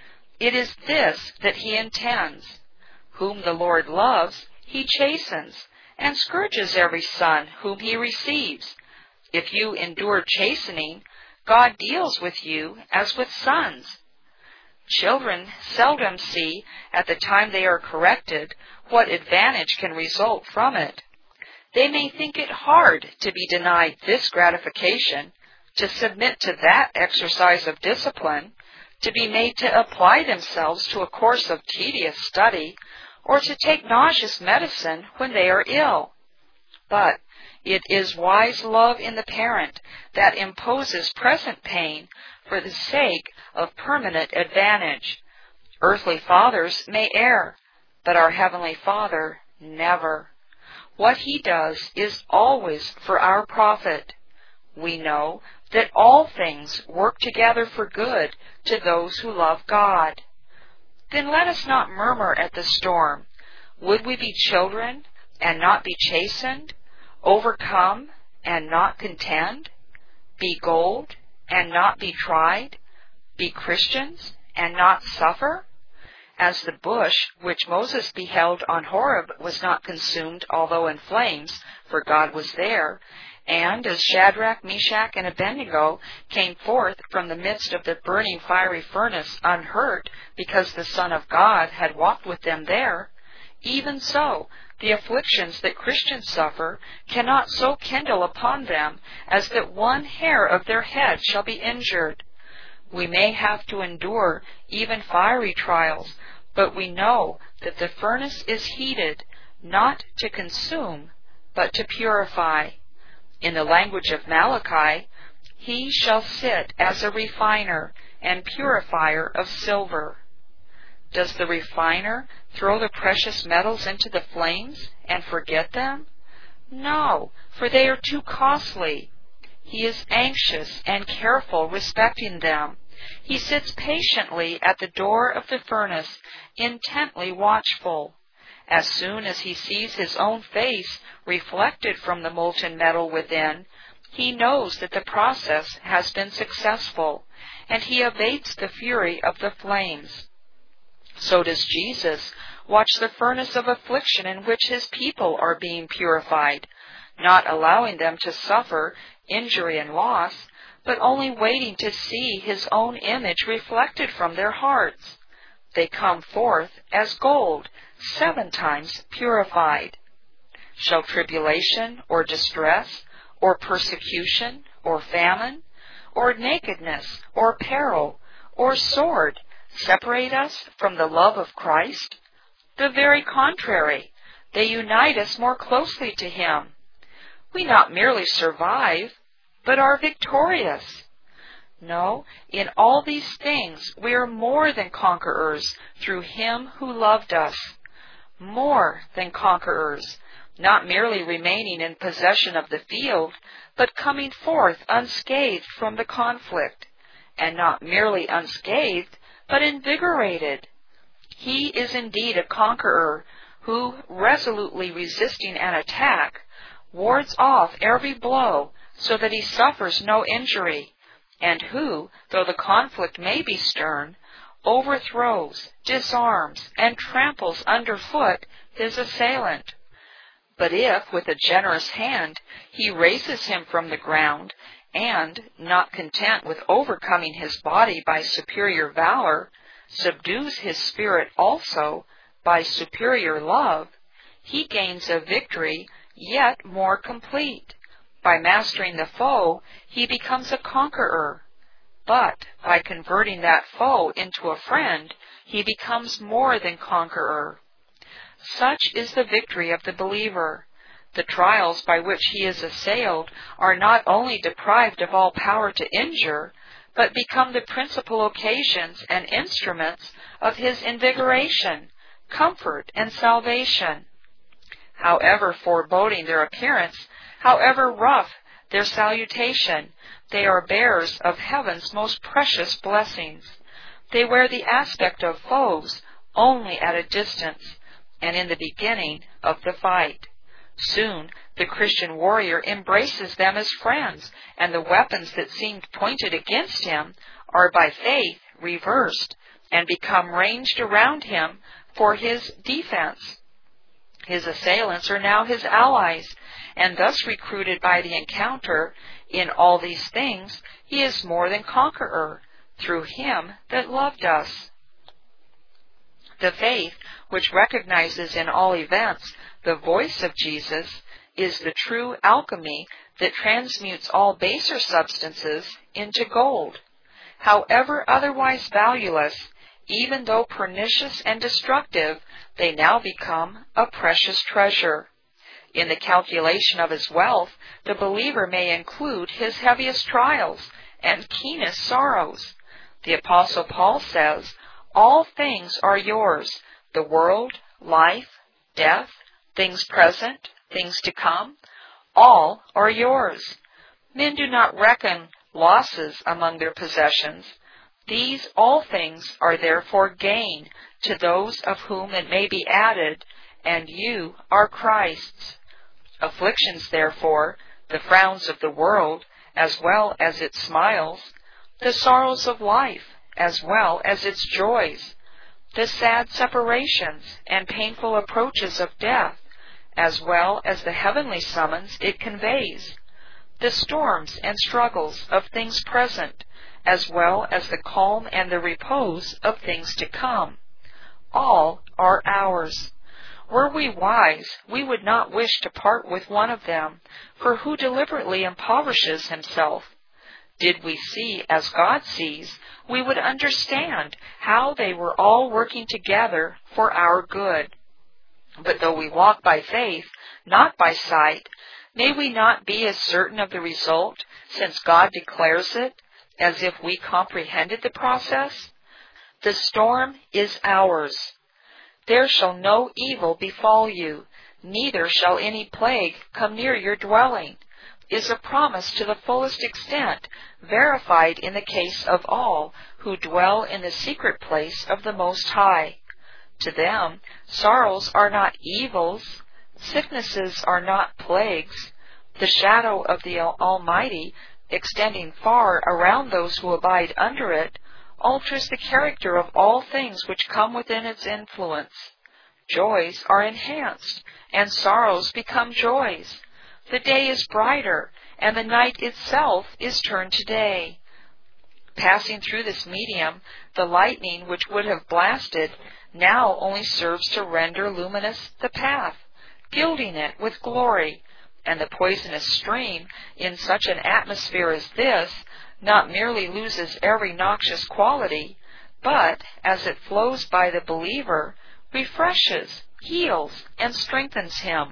It is this that he intends. Whom the Lord loves, he chastens, and scourges every son whom he receives. If you endure chastening, God deals with you as with sons. Children seldom see, at the time they are corrected, what advantage can result from it. They may think it hard to be denied this gratification, to submit to that exercise of discipline, to be made to apply themselves to a course of tedious study, or to take nauseous medicine when they are ill. But it is wise love in the parent that imposes present pain for the sake of permanent advantage. Earthly fathers may err, but our Heavenly Father never. What he does is always for our profit. We know that all things work together for good to those who love God. Then let us not murmur at the storm. Would we be children and not be chastened? Overcome and not contend? Be gold and not be tried? Be Christians and not suffer? As the bush which Moses beheld on Horeb was not consumed, although in flames, for God was there, and as Shadrach, Meshach, and Abednego came forth from the midst of the burning fiery furnace unhurt, because the Son of God had walked with them there, even so the afflictions that Christians suffer cannot so kindle upon them as that one hair of their head shall be injured. We may have to endure even fiery trials, but we know that the furnace is heated not to consume, but to purify. In the language of Malachi, he shall sit as a refiner and purifier of silver. Does the refiner throw the precious metals into the flames and forget them? No, for they are too costly. He is anxious and careful respecting them. He sits patiently at the door of the furnace, intently watchful. As soon as he sees his own face reflected from the molten metal within, he knows that the process has been successful, and he abates the fury of the flames. So does Jesus watch the furnace of affliction in which his people are being purified, not allowing them to suffer injury and loss, but only waiting to see his own image reflected from their hearts. They come forth as gold, 7 times purified. Shall tribulation, or distress, or persecution, or famine, or nakedness, or peril, or sword separate us from the love of Christ? The very contrary. They unite us more closely to Him. We not merely survive, but are victorious. No, in all these things we are more than conquerors through Him who loved us. More than conquerors, not merely remaining in possession of the field, but coming forth unscathed from the conflict, and not merely unscathed, but invigorated. He is indeed a conqueror who, resolutely resisting an attack, wards off every blow so that he suffers no injury, and who, though the conflict may be stern, overthrows, disarms, and tramples underfoot his assailant. But if, with a generous hand, he raises him from the ground, and, not content with overcoming his body by superior valor, subdues his spirit also by superior love, he gains a victory yet more complete. By mastering the foe, he becomes a conqueror. But by converting that foe into a friend, he becomes more than conqueror. Such is the victory of the believer. The trials by which he is assailed are not only deprived of all power to injure, but become the principal occasions and instruments of his invigoration, comfort, and salvation. However foreboding their appearance, however rough their salutation, they are bearers of heaven's most precious blessings. They wear the aspect of foes only at a distance, and in the beginning of the fight. Soon the Christian warrior embraces them as friends, and the weapons that seemed pointed against him are by faith reversed and become ranged around him for his defense. His assailants are now his allies, and thus recruited by the encounter, in all these things he is more than conqueror, through Him that loved us. The faith which recognizes in all events the voice of Jesus is the true alchemy that transmutes all baser substances into gold. However otherwise valueless, even though pernicious and destructive, they now become a precious treasure. In the calculation of his wealth, the believer may include his heaviest trials and keenest sorrows. The Apostle Paul says, "All things are yours, the world, life, death, things present, things to come, all are yours." Men do not reckon losses among their possessions. These all things are therefore gain to those of whom it may be added, and you are Christ's. Afflictions, therefore, the frowns of the world, as well as its smiles, the sorrows of life, as well as its joys, the sad separations and painful approaches of death, as well as the heavenly summons it conveys, the storms and struggles of things present, as well as the calm and the repose of things to come, all are ours. Were we wise, we would not wish to part with one of them, for who deliberately impoverishes himself? Did we see as God sees, we would understand how they were all working together for our good. But though we walk by faith, not by sight, may we not be as certain of the result, since God declares it, as if we comprehended the process? The storm is ours. There shall no evil befall you, neither shall any plague come near your dwelling, is a promise to the fullest extent verified in the case of all who dwell in the secret place of the Most High. To them, sorrows are not evils, sicknesses are not plagues. The shadow of the Almighty, extending far around those who abide under it, alters the character of all things which come within its influence. Joys are enhanced, and sorrows become joys. The day is brighter, and the night itself is turned to day. Passing through this medium, the lightning which would have blasted now only serves to render luminous the path, gilding it with glory, and the poisonous stream, in such an atmosphere as this, not merely loses every noxious quality, but as it flows by the believer, refreshes, heals, and strengthens him.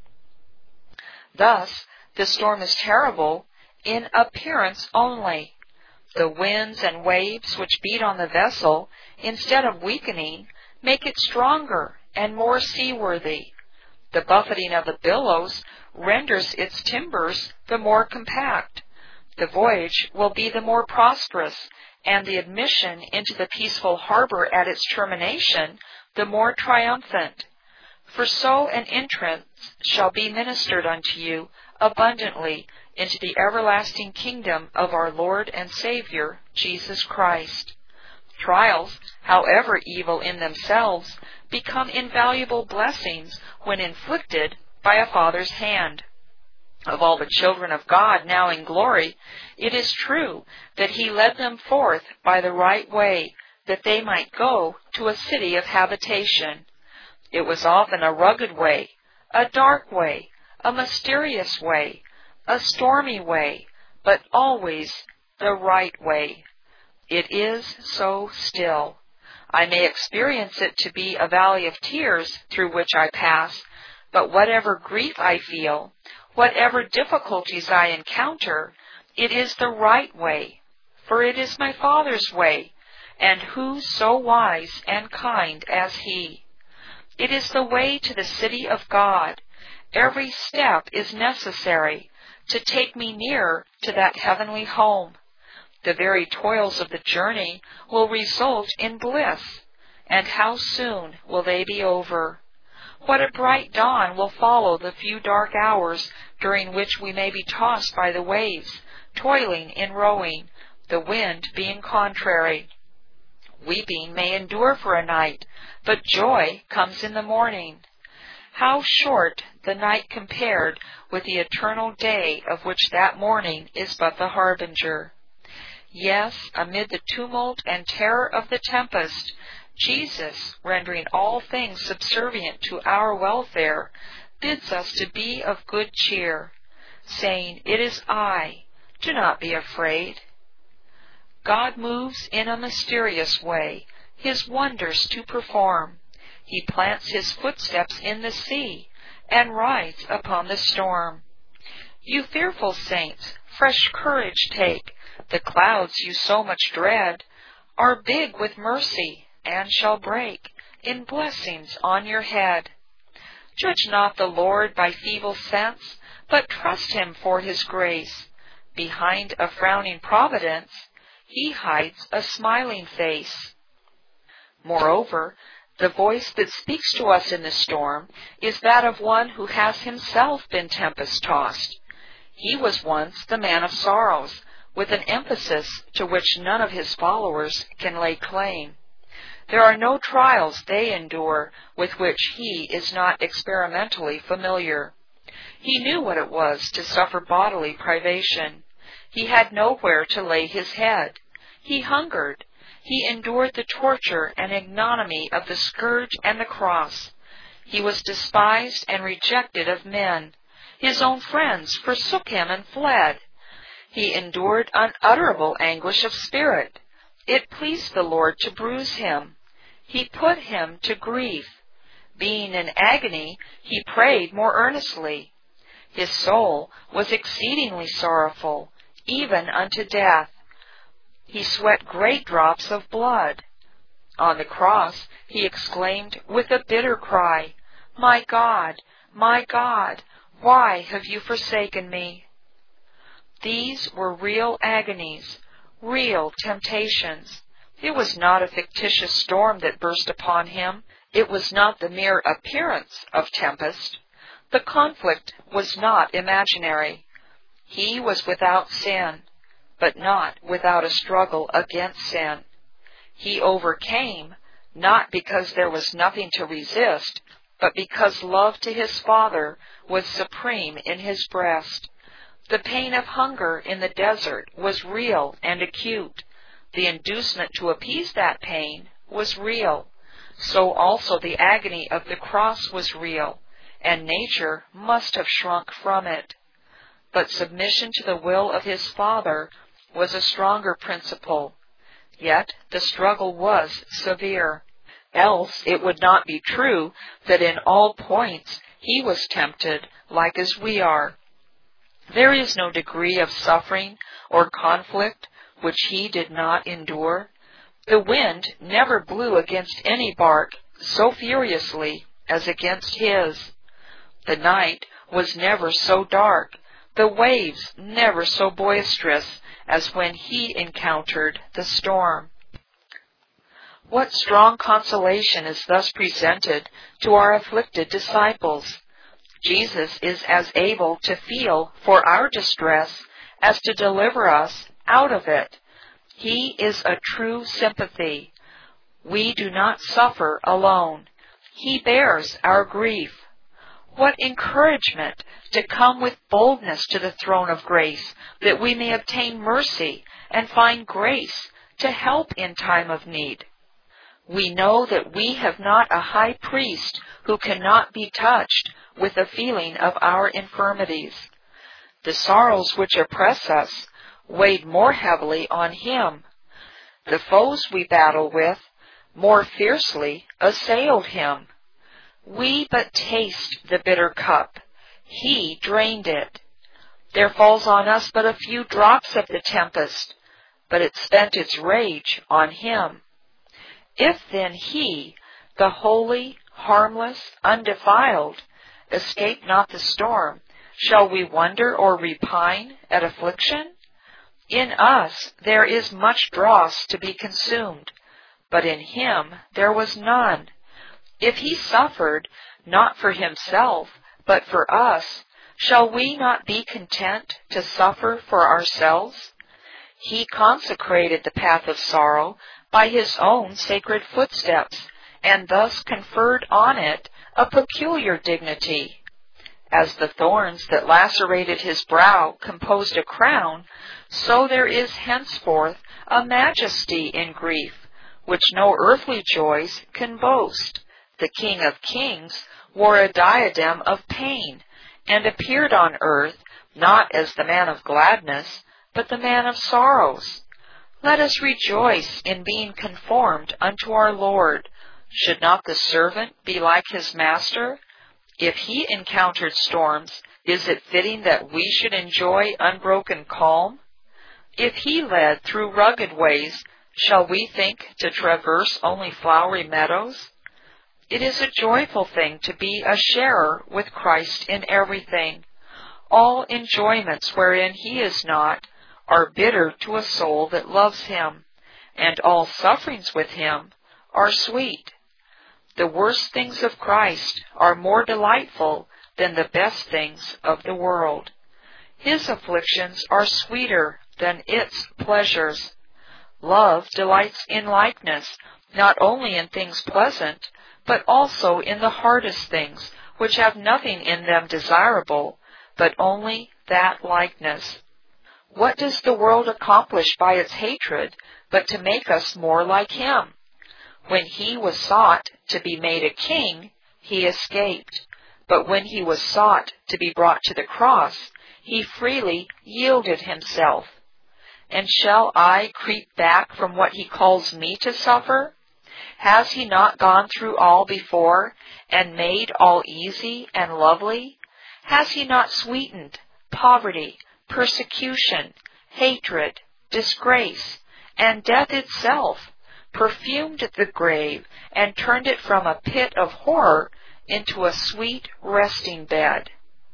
Thus, the storm is terrible in appearance only. The winds and waves which beat on the vessel, instead of weakening, make it stronger and more seaworthy. The buffeting of the billows renders its timbers the more compact. The voyage will be the more prosperous, and the admission into the peaceful harbor at its termination the more triumphant. For so an entrance shall be ministered unto you abundantly into the everlasting kingdom of our Lord and Savior, Jesus Christ. Trials, however evil in themselves, become invaluable blessings when inflicted by a Father's hand. Of all the children of God now in glory, it is true that He led them forth by the right way, that they might go to a city of habitation. It was often a rugged way, a dark way, a mysterious way, a stormy way, but always the right way. It is so still. I may experience it to be a valley of tears through which I pass, but whatever grief I feel, whatever difficulties I encounter, it is the right way, for it is my Father's way, and who so wise and kind as He? It is the way to the city of God. Every step is necessary to take me nearer to that heavenly home. The very toils of the journey will result in bliss, and how soon will they be over? What a bright dawn will follow the few dark hours during which we may be tossed by the waves, toiling in rowing, the wind being contrary. Weeping may endure for a night, but joy comes in the morning. How short the night compared with the eternal day of which that morning is but the harbinger. Yes, amid the tumult and terror of the tempest, Jesus, rendering all things subservient to our welfare, bids us to be of good cheer, saying, "It is I, do not be afraid." God moves in a mysterious way, His wonders to perform. He plants His footsteps in the sea, and rides upon the storm. You fearful saints, fresh courage take. The clouds you so much dread are big with mercy, and shall break in blessings on your head. Judge not the Lord by feeble sense, but trust Him for His grace. Behind a frowning providence, He hides a smiling face. Moreover, the voice that speaks to us in the storm is that of one who has himself been tempest-tossed. He was once the man of sorrows, with an emphasis to which none of His followers can lay claim. There are no trials they endure with which He is not experimentally familiar. He knew what it was to suffer bodily privation. He had nowhere to lay His head. He hungered. He endured the torture and ignominy of the scourge and the cross. He was despised and rejected of men. His own friends forsook Him and fled. He endured unutterable anguish of spirit. It pleased the Lord to bruise Him. He put Him to grief. Being in agony, He prayed more earnestly. His soul was exceedingly sorrowful, even unto death. He sweat great drops of blood. On the cross, He exclaimed with a bitter cry, my God, why have you forsaken me?" These were real agonies, real temptations. It was not a fictitious storm that burst upon Him. It was not the mere appearance of tempest. The conflict was not imaginary. He was without sin, but not without a struggle against sin. He overcame, not because there was nothing to resist, but because love to His Father was supreme in His breast. The pain of hunger in the desert was real and acute. The inducement to appease that pain was real. So also the agony of the cross was real, and nature must have shrunk from it. But submission to the will of His Father was a stronger principle. yet the struggle was severe. Else it would not be true that in all points he was tempted like as we are. There is no degree of suffering or conflict which he did not endure. The wind never blew against any bark so furiously as against his. The night was never so dark, the waves never so boisterous as when he encountered the storm. What strong consolation is thus presented to our afflicted disciples! Jesus is as able to feel for our distress as to deliver us out of it. He is a true sympathy. We do not suffer alone. He bears our grief. What encouragement to come with boldness to the throne of grace, that we may obtain mercy and find grace to help in time of need. We know that we have not a high priest who cannot be touched with the feeling of our infirmities. The sorrows which oppress us weighed more heavily on him. The foes we battle with more fiercely assailed him. We but taste the bitter cup. He drained it. There falls on us but a few drops of the tempest, but it spent its rage on him. If then he, the holy, harmless, undefiled, escape not the storm, shall we wonder or repine at affliction? In us there is much dross to be consumed, but in him there was none. If he suffered, not for himself, but for us, shall we not be content to suffer for ourselves? He consecrated the path of sorrow by his own sacred footsteps, and thus conferred on it a peculiar dignity. As the thorns that lacerated his brow composed a crown, so there is henceforth a majesty in grief, which no earthly joys can boast. The King of Kings wore a diadem of pain, and appeared on earth not as the man of gladness, but the man of sorrows. Let us rejoice in being conformed unto our Lord. Should not the servant be like his master? If he encountered storms, is it fitting that we should enjoy unbroken calm? If he led through rugged ways, shall we think to traverse only flowery meadows? It is a joyful thing to be a sharer with Christ in everything. All enjoyments wherein he is not are bitter to a soul that loves him, and all sufferings with him are sweet. The worst things of Christ are more delightful than the best things of the world. His afflictions are sweeter than its pleasures. Love delights in likeness, not only in things pleasant, but also in the hardest things, which have nothing in them desirable, but only that likeness. What does the world accomplish by its hatred, but to make us more like him? When he was sought to be made a king, he escaped. But when he was sought to be brought to the cross, he freely yielded himself. And shall I creep back from what he calls me to suffer? Has he not gone through all before, and made all easy and lovely? Has he not sweetened poverty, persecution, hatred, disgrace, and death itself, perfumed the grave, and turned it from a pit of horror into a sweet resting bed?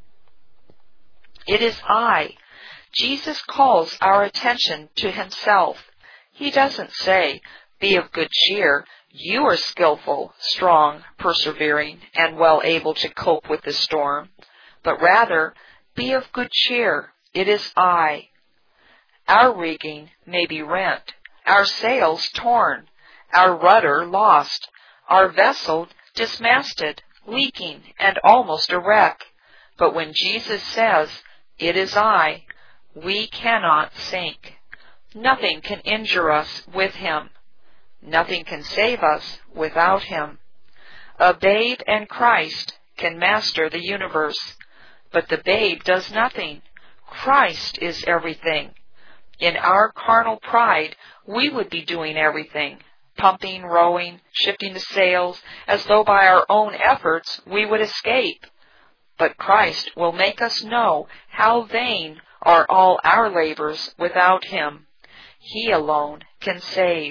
It is I. Jesus calls our attention to himself. He doesn't say, "Be of good cheer. You are skillful, strong, persevering, and well able to cope with the storm." But rather, "Be of good cheer. It is I." Our rigging may be rent, our sails torn, our rudder lost, our vessel dismasted, leaking, and almost a wreck. But when Jesus says, "It is I," we cannot sink. Nothing can injure us with him. Nothing can save us without him. A babe and Christ can master the universe, but the babe does nothing. Christ is everything. In our carnal pride, we would be doing everything, pumping, rowing, shifting the sails, as though by our own efforts we would escape. But Christ will make us know how vain are all our labors without Him. He alone can save.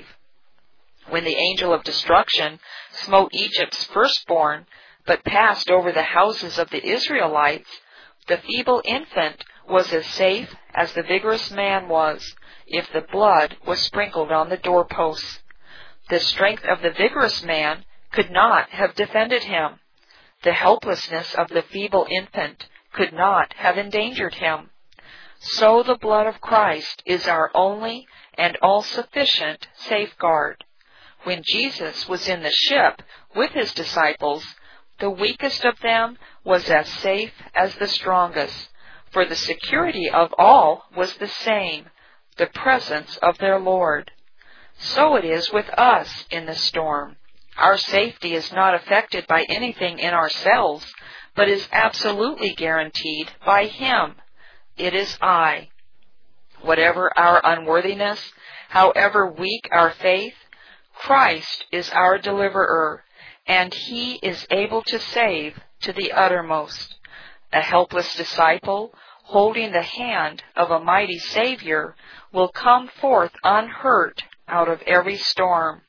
When the angel of destruction smote Egypt's firstborn, but passed over the houses of the Israelites, the feeble infant was as safe as the vigorous man was, if the blood was sprinkled on the doorposts. The strength of the vigorous man could not have defended him. The helplessness of the feeble infant could not have endangered him. So the blood of Christ is our only and all-sufficient safeguard. When Jesus was in the ship with His disciples, the weakest of them was as safe as the strongest, for the security of all was the same, the presence of their Lord. So it is with us in the storm. Our safety is not affected by anything in ourselves, but is absolutely guaranteed by Him. It is I. Whatever our unworthiness, however weak our faith, Christ is our deliverer, and He is able to save to the uttermost. A helpless disciple, holding the hand of a mighty Savior, will come forth unhurt out of every storm.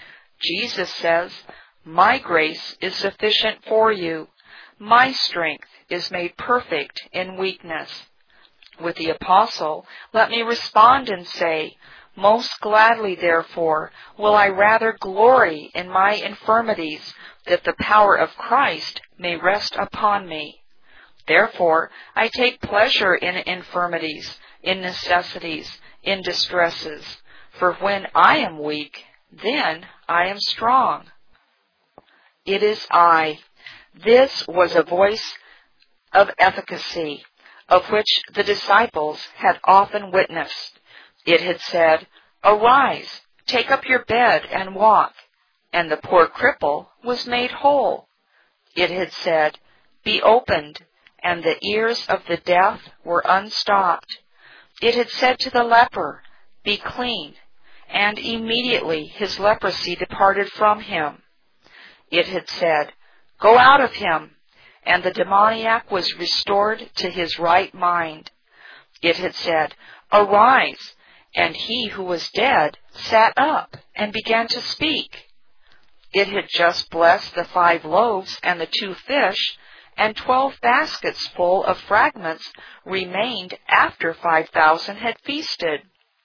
Jesus says, "My grace is sufficient for you. My strength is made perfect in weakness." With the apostle, let me respond and say, "Most gladly, therefore, will I rather glory in my infirmities, that the power of Christ may rest upon me. Therefore, I take pleasure in infirmities, in necessities, in distresses. For when I am weak, then I am strong." It is I. This was a voice of efficacy, of which the disciples had often witnessed. It had said, "Arise, take up your bed and walk," and the poor cripple was made whole. It had said, "Be opened," and the ears of the deaf were unstopped. It had said to the leper, "Be clean," and immediately his leprosy departed from him. It had said, "Go out of him," and the demoniac was restored to his right mind. It had said, "Arise," and he who was dead sat up and began to speak. It had just blessed the 5 loaves and the 2 fish, and 12 baskets full of fragments remained after 5,000 had feasted.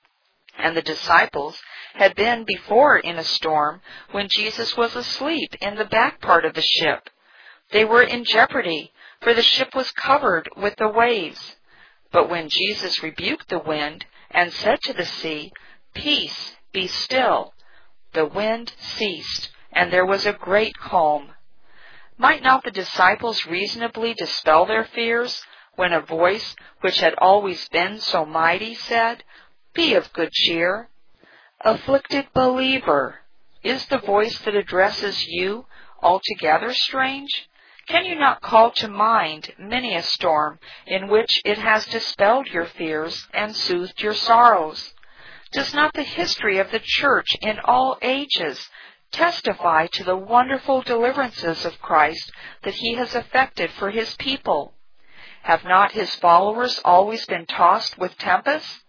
And the disciples had been before in a storm when Jesus was asleep in the back part of the ship. They were in jeopardy, for the ship was covered with the waves. But when Jesus rebuked the wind and said to the sea, "Peace, be still," the wind ceased, and there was a great calm. Might not the disciples reasonably dispel their fears when a voice which had always been so mighty said, "Be of good cheer"? Afflicted believer, is the voice that addresses you altogether strange? Can you not call to mind many a storm in which it has dispelled your fears and soothed your sorrows? Does not the history of the Church in all ages testify to the wonderful deliverances of Christ that He has effected for His people? Have not His followers always been tossed with tempests?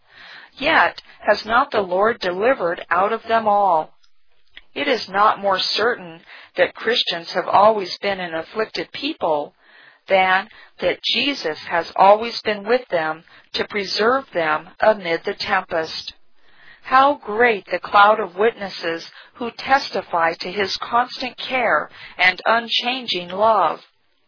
Yet has not the Lord delivered out of them all? It is not more certain that Christians have always been an afflicted people than that Jesus has always been with them to preserve them amid the tempest. How great the cloud of witnesses who testify to His constant care and unchanging love!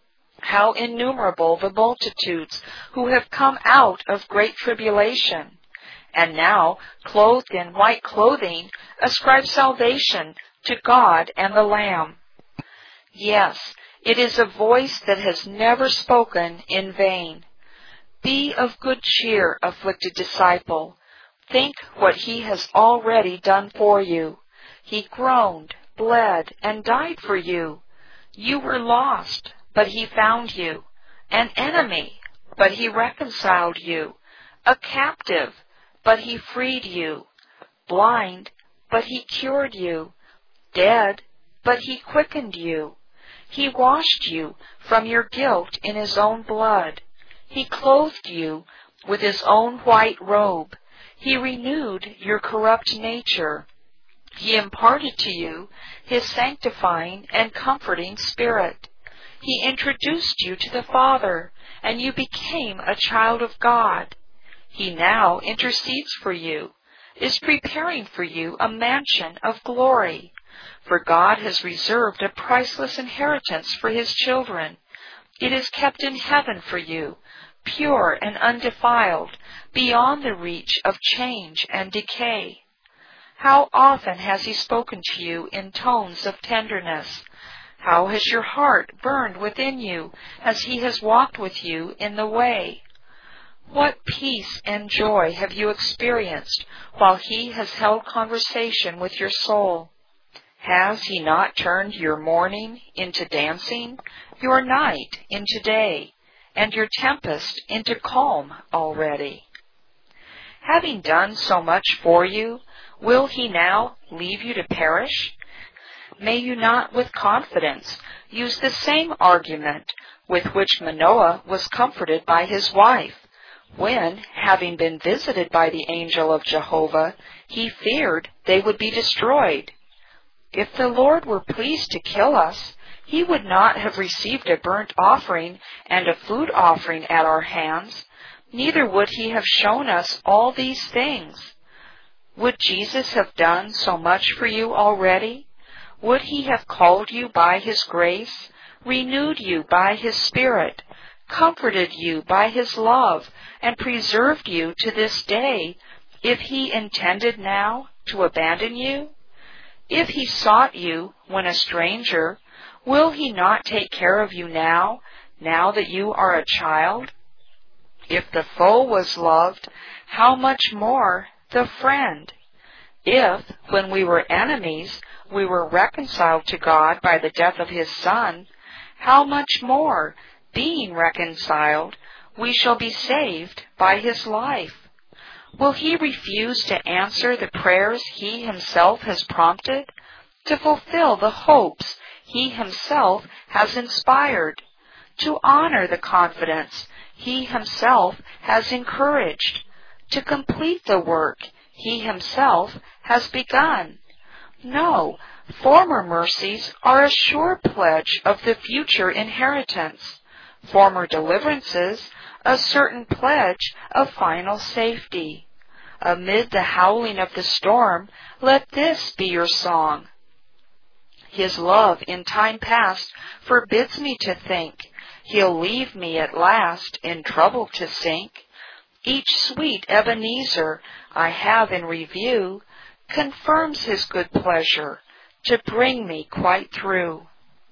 How innumerable the multitudes who have come out of great tribulation, and now, clothed in white clothing, ascribe salvation to God and the Lamb. Yes, it is a voice that has never spoken in vain. Be of good cheer, afflicted disciple. Think what He has already done for you. He groaned, bled, and died for you. You were lost, but He found you. An enemy, but He reconciled you. A captive, but he freed you. Blind, but he cured you. Dead, but he quickened you. He washed you from your guilt in his own blood. He clothed you with his own white robe. He renewed your corrupt nature. He imparted to you his sanctifying and comforting Spirit. He introduced you to the Father, and you became a child of God. He now intercedes for you, is preparing for you a mansion of glory. For God has reserved a priceless inheritance for his children. It is kept in heaven for you, pure and undefiled, beyond the reach of change and decay. How often has he spoken to you in tones of tenderness? How has your heart burned within you as he has walked with you in the way? What peace and joy have you experienced while he has held conversation with your soul? Has he not turned your mourning into dancing, your night into day, and your tempest into calm already? Having done so much for you, will he now leave you to perish? May you not with confidence use the same argument with which Manoah was comforted by his wife, when, having been visited by the angel of Jehovah, he feared they would be destroyed. If the Lord were pleased to kill us, he would not have received a burnt offering and a food offering at our hands, neither would he have shown us all these things. Would Jesus have done so much for you already? Would he have called you by his grace, renewed you by his Spirit, comforted you by his love, and preserved you to this day, if he intended now to abandon you? If he sought you when a stranger, will he not take care of you now that you are a child? If the foe was loved, how much more the friend? If, when we were enemies, we were reconciled to God by the death of his Son, how much more, being reconciled, we shall be saved by his life? Will he refuse to answer the prayers he himself has prompted, to fulfill the hopes he himself has inspired, to honor the confidence he himself has encouraged, to complete the work he himself has begun? No, former mercies are a sure pledge of the future inheritance. Former deliverances, a certain pledge of final safety. Amid the howling of the storm, let this be your song. His love in time past forbids me to think he'll leave me at last in trouble to sink. Each sweet Ebenezer I have in review confirms his good pleasure to bring me quite through.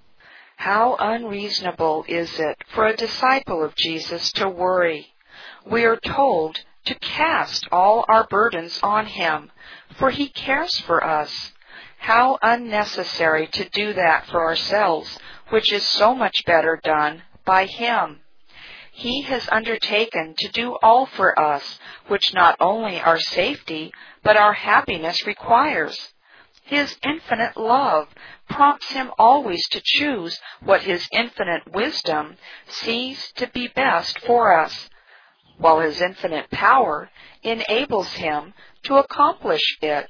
How unreasonable is it for a disciple of Jesus to worry? We are told to cast all our burdens on him, for he cares for us. How unnecessary to do that for ourselves, which is so much better done by him. He has undertaken to do all for us, which not only our safety, but our happiness requires. His infinite love prompts him always to choose what his infinite wisdom sees to be best for us, while his infinite power enables him to accomplish it.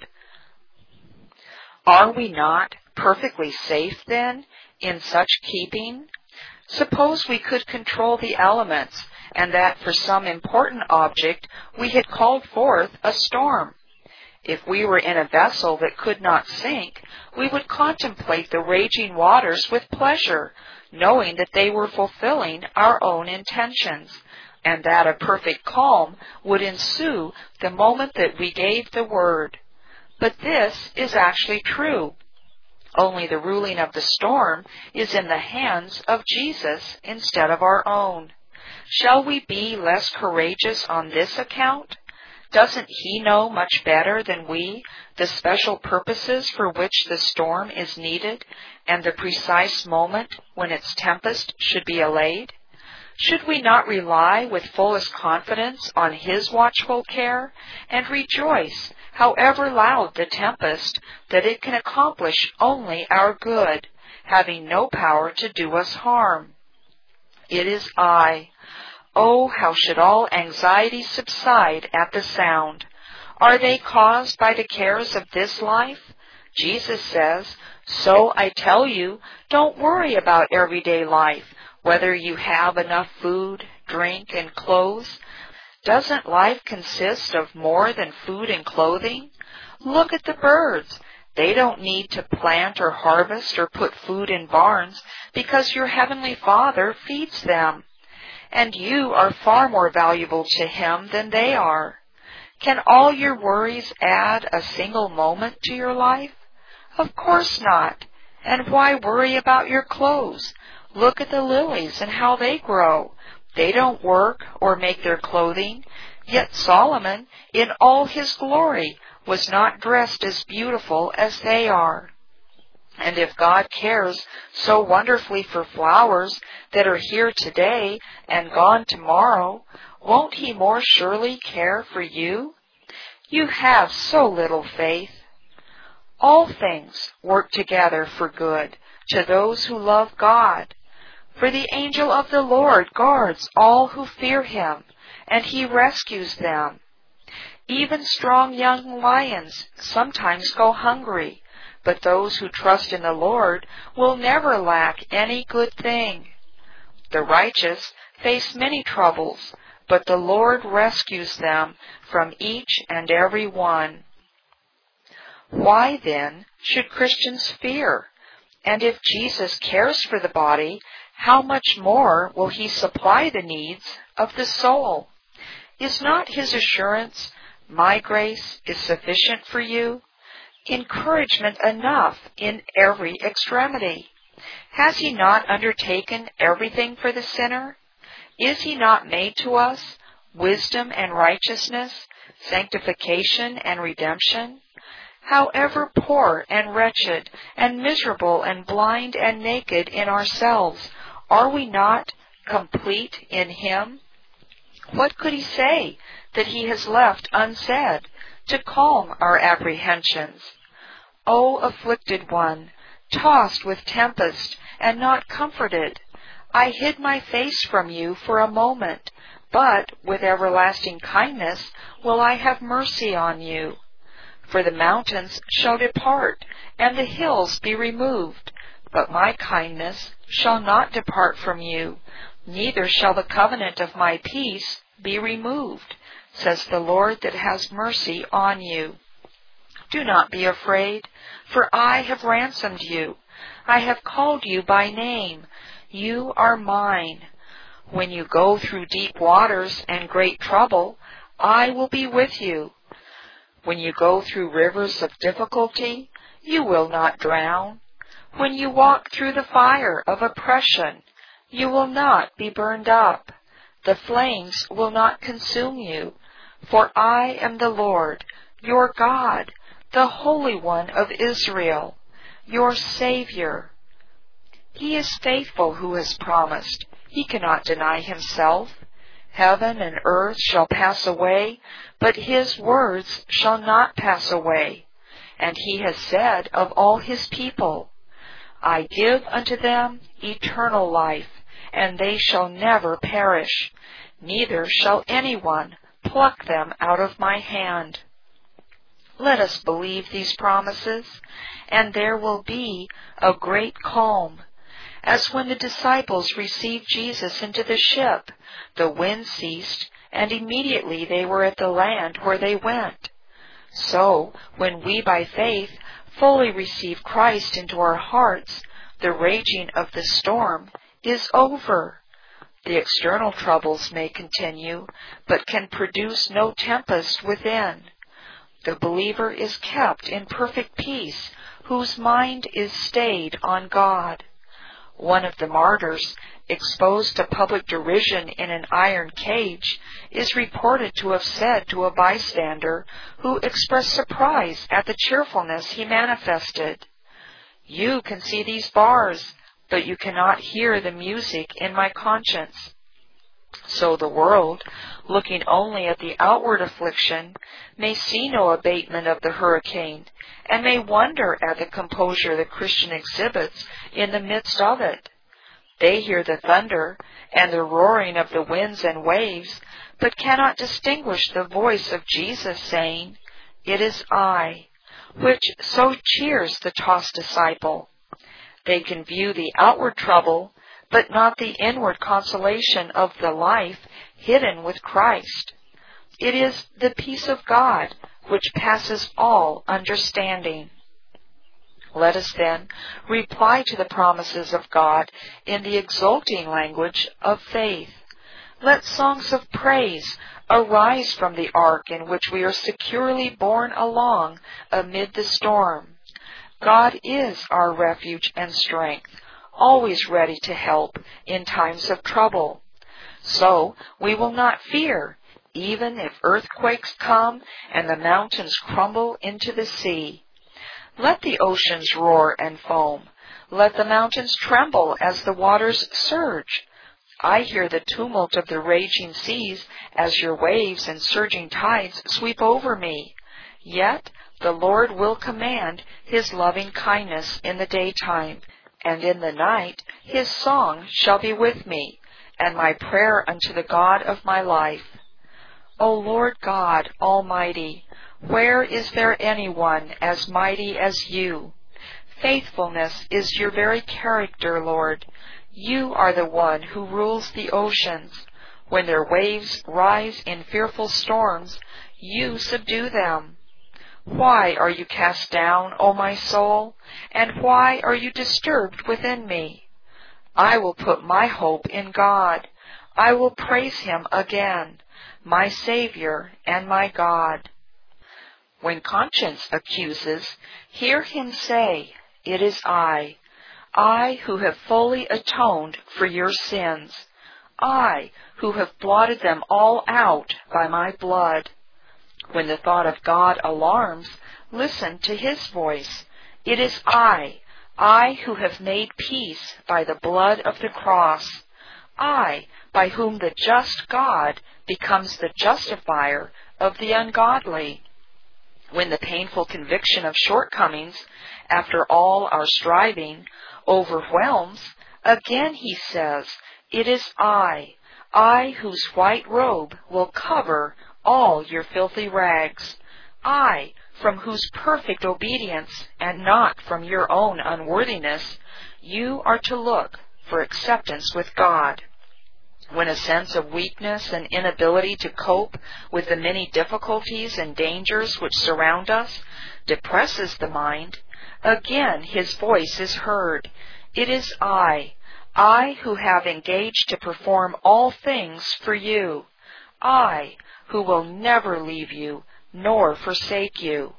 Are we not perfectly safe, then, in such keeping? Suppose we could control the elements, and that for some important object we had called forth a storm. If we were in a vessel that could not sink, we would contemplate the raging waters with pleasure, knowing that they were fulfilling our own intentions, and that a perfect calm would ensue the moment that we gave the word. But this is actually true. Only the ruling of the storm is in the hands of Jesus instead of our own. Shall we be less courageous on this account? Doesn't he know much better than we the special purposes for which the storm is needed and the precise moment when its tempest should be allayed? Should we not rely with fullest confidence on His watchful care, and rejoice, however loud the tempest, that it can accomplish only our good, having no power to do us harm? It is I. Oh, how should all anxiety subside at the sound! Are they caused by the cares of this life? Jesus says, "So I tell you, don't worry about everyday life, whether you have enough food, drink, and clothes. Doesn't life consist of more than food and clothing? Look at the birds. They don't need to plant or harvest or put food in barns because your heavenly Father feeds them. And you are far more valuable to Him than they are. Can all your worries add a single moment to your life? Of course not. And why worry about your clothes? Look at the lilies and how they grow. They don't work or make their clothing. Yet Solomon, in all his glory, was not dressed as beautiful as they are. And if God cares so wonderfully for flowers that are here today and gone tomorrow, won't He more surely care for you? You have so little faith. All things work together for good to those who love God. For the angel of the Lord guards all who fear Him, and He rescues them. Even strong young lions sometimes go hungry, but those who trust in the Lord will never lack any good thing. The righteous face many troubles, but the Lord rescues them from each and every one. Why, then, should Christians fear? And if Jesus cares for the body, how much more will He supply the needs of the soul? Is not His assurance, "My grace is sufficient for you," encouragement enough in every extremity? Has He not undertaken everything for the sinner? Is He not made to us wisdom and righteousness, sanctification and redemption? However poor and wretched and miserable and blind and naked in ourselves, are we not complete in Him? What could He say that He has left unsaid to calm our apprehensions? O afflicted one, tossed with tempest and not comforted, I hid my face from you for a moment, but with everlasting kindness will I have mercy on you. For the mountains shall depart, and the hills be removed, but my kindness shall not depart from you, neither shall the covenant of my peace be removed, says the Lord that has mercy on you. Do not be afraid, for I have ransomed you. I have called you by name. You are mine. When you go through deep waters and great trouble, I will be with you. When you go through rivers of difficulty, you will not drown. When you walk through the fire of oppression, you will not be burned up. The flames will not consume you, for I am the Lord, your God, the Holy One of Israel, your Savior. He is faithful who has promised. He cannot deny Himself. Heaven and earth shall pass away, but His words shall not pass away. And He has said of all His people, I give unto them eternal life, and they shall never perish, neither shall anyone pluck them out of my hand. Let us believe these promises, and there will be a great calm. As when the disciples received Jesus into the ship, the wind ceased, and immediately they were at the land where they went. So, when we by faith fully receive Christ into our hearts, the raging of the storm is over. The external troubles may continue, but can produce no tempest within. The believer is kept in perfect peace, whose mind is stayed on God. One of the martyrs, exposed to public derision in an iron cage, is reported to have said to a bystander who expressed surprise at the cheerfulness he manifested, You can see these bars, but you cannot hear the music in my conscience. So the world, looking only at the outward affliction, may see no abatement of the hurricane, and may wonder at the composure the Christian exhibits in the midst of it. They hear the thunder and the roaring of the winds and waves, but cannot distinguish the voice of Jesus saying, "It is I," which so cheers the tossed disciple. They can view the outward trouble, but not the inward consolation of the life hidden with Christ. It is the peace of God which passes all understanding. Let us then reply to the promises of God in the exulting language of faith. Let songs of praise arise from the ark in which we are securely borne along amid the storm. God is our refuge and strength, always ready to help in times of trouble. So we will not fear, even if earthquakes come and the mountains crumble into the sea. Let the oceans roar and foam. Let the mountains tremble as the waters surge. I hear the tumult of the raging seas as your waves and surging tides sweep over me. Yet the Lord will command His loving kindness in the daytime, and in the night His song shall be with me, and my prayer unto the God of my life. O Lord God Almighty, where is there anyone as mighty as you? Faithfulness is your very character, Lord. You are the one who rules the oceans. When their waves rise in fearful storms, you subdue them. Why are you cast down, O my soul? And why are you disturbed within me? I will put my hope in God. I will praise Him again, my Savior and my God. When conscience accuses, hear Him say, "It is I who have fully atoned for your sins, I who have blotted them all out by my blood." When the thought of God alarms, listen to His voice. "It is I who have made peace by the blood of the cross, I by whom the just God becomes the justifier of the ungodly." When the painful conviction of shortcomings, after all our striving, overwhelms, again He says, "It is I whose white robe will cover all your filthy rags, I from whose perfect obedience, and not from your own unworthiness, you are to look for acceptance with God." When a sense of weakness and inability to cope with the many difficulties and dangers which surround us depresses the mind, again His voice is heard. "It is I who have engaged to perform all things for you, I who will never leave you nor forsake you."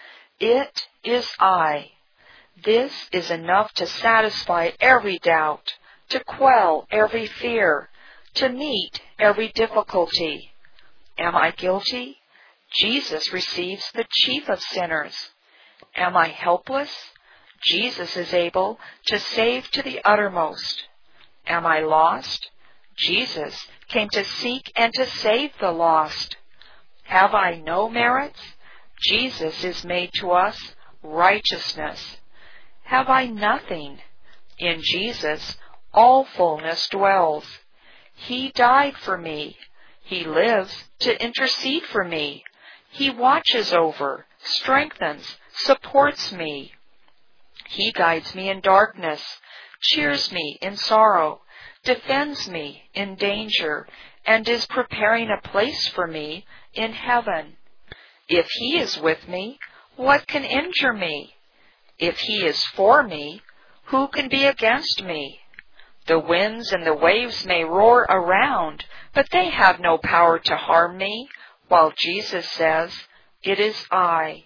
It is I. This is enough to satisfy every doubt, to quell every fear, to meet every difficulty. Am I guilty? Jesus receives the chief of sinners. Am I helpless? Jesus is able to save to the uttermost. Am I lost? Jesus came to seek and to save the lost. Have I no merits? Jesus is made to us righteousness. Have I nothing? In Jesus all fullness dwells. He died for me. He lives to intercede for me. He watches over, strengthens, supports me. He guides me in darkness, cheers me in sorrow, defends me in danger, and is preparing a place for me in heaven. If He is with me, what can injure me? If He is for me, who can be against me? The winds and the waves may roar around, but they have no power to harm me, while Jesus says, "It is I."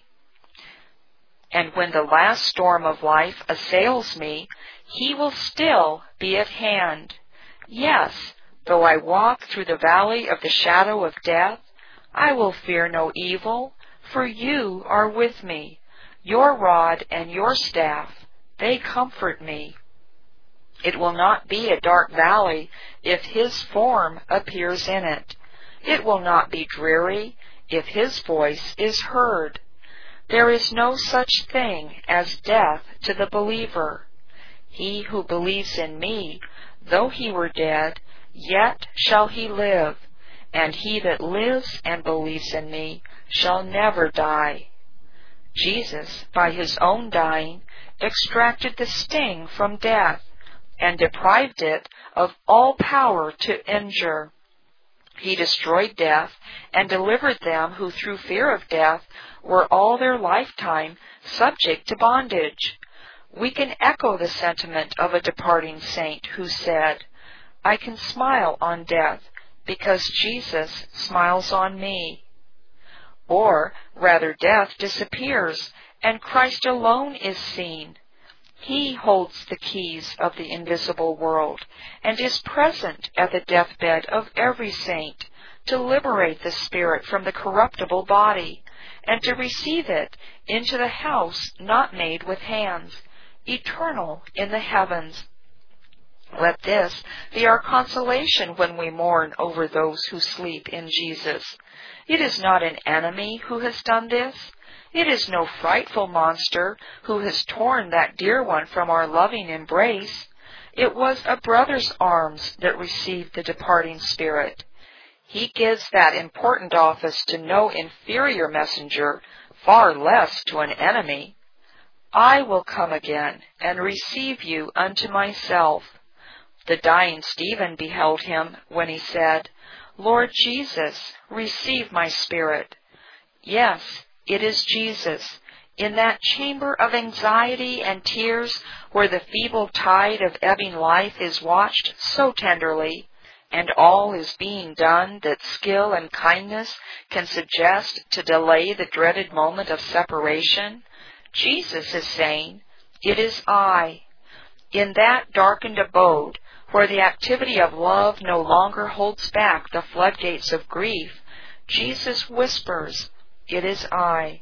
And when the last storm of life assails me, He will still be at hand. Yes, though I walk through the valley of the shadow of death, I will fear no evil, for you are with me. Your rod and your staff, they comfort me. It will not be a dark valley if His form appears in it. It will not be dreary if His voice is heard. There is no such thing as death to the believer. He who believes in me, though he were dead, yet shall he live, and he that lives and believes in me shall never die. Jesus, by His own dying, extracted the sting from death, and deprived it of all power to injure. He destroyed death and delivered them who through fear of death were all their lifetime subject to bondage. We can echo the sentiment of a departing saint who said, "I can smile on death because Jesus smiles on me." Or rather, death disappears and Christ alone is seen. He holds the keys of the invisible world and is present at the deathbed of every saint to liberate the spirit from the corruptible body and to receive it into the house not made with hands, eternal in the heavens. Let this be our consolation when we mourn over those who sleep in Jesus. It is not an enemy who has done this. It is no frightful monster who has torn that dear one from our loving embrace. It was a brother's arms that received the departing spirit. He gives that important office to no inferior messenger, far less to an enemy. I will come again and receive you unto myself. The dying Stephen beheld him when he said, Lord Jesus, receive my spirit. Yes, it is Jesus, in that chamber of anxiety and tears where the feeble tide of ebbing life is watched so tenderly, and all is being done that skill and kindness can suggest to delay the dreaded moment of separation. Jesus is saying, it is I. In that darkened abode, where the activity of love no longer holds back the floodgates of grief, Jesus whispers, it is I.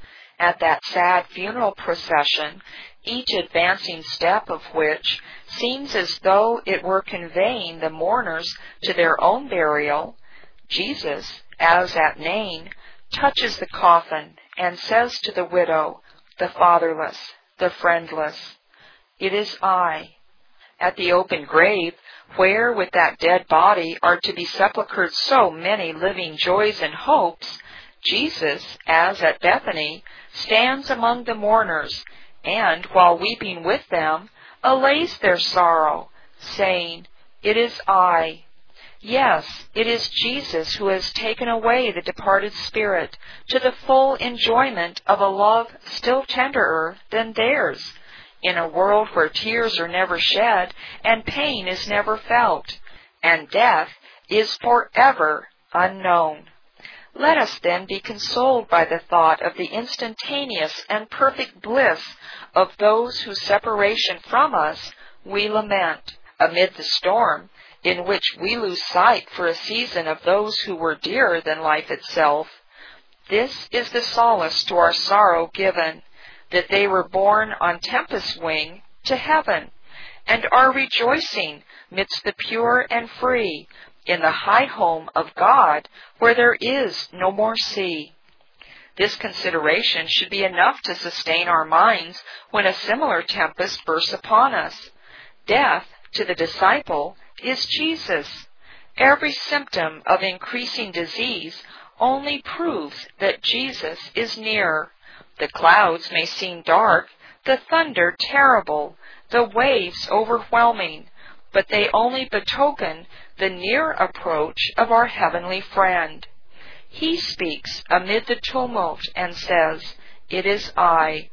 At that sad funeral procession, each advancing step of which seems as though it were conveying the mourners to their own burial, Jesus, as at Nain, touches the coffin and says to the widow, the fatherless, the friendless, it is I. At the open grave, where with that dead body are to be sepulchred so many living joys and hopes, Jesus, as at Bethany, stands among the mourners, and, while weeping with them, allays their sorrow, saying, it is I. Yes, it is Jesus who has taken away the departed spirit to the full enjoyment of a love still tenderer than theirs, in a world where tears are never shed and pain is never felt, and death is forever unknown. Let us then be consoled by the thought of the instantaneous and perfect bliss of those whose separation from us we lament, amid the storm, in which we lose sight for a season of those who were dearer than life itself. This is the solace to our sorrow given, that they were borne on tempest wing to heaven, and are rejoicing midst the pure and free, in the high home of God, where there is no more sea. This consideration should be enough to sustain our minds when a similar tempest bursts upon us. Death, to the disciple, is Jesus. Every symptom of increasing disease only proves that Jesus is near. The clouds may seem dark, the thunder terrible, the waves overwhelming, but they only betoken the near approach of our heavenly friend. He speaks amid the tumult and says, it is I.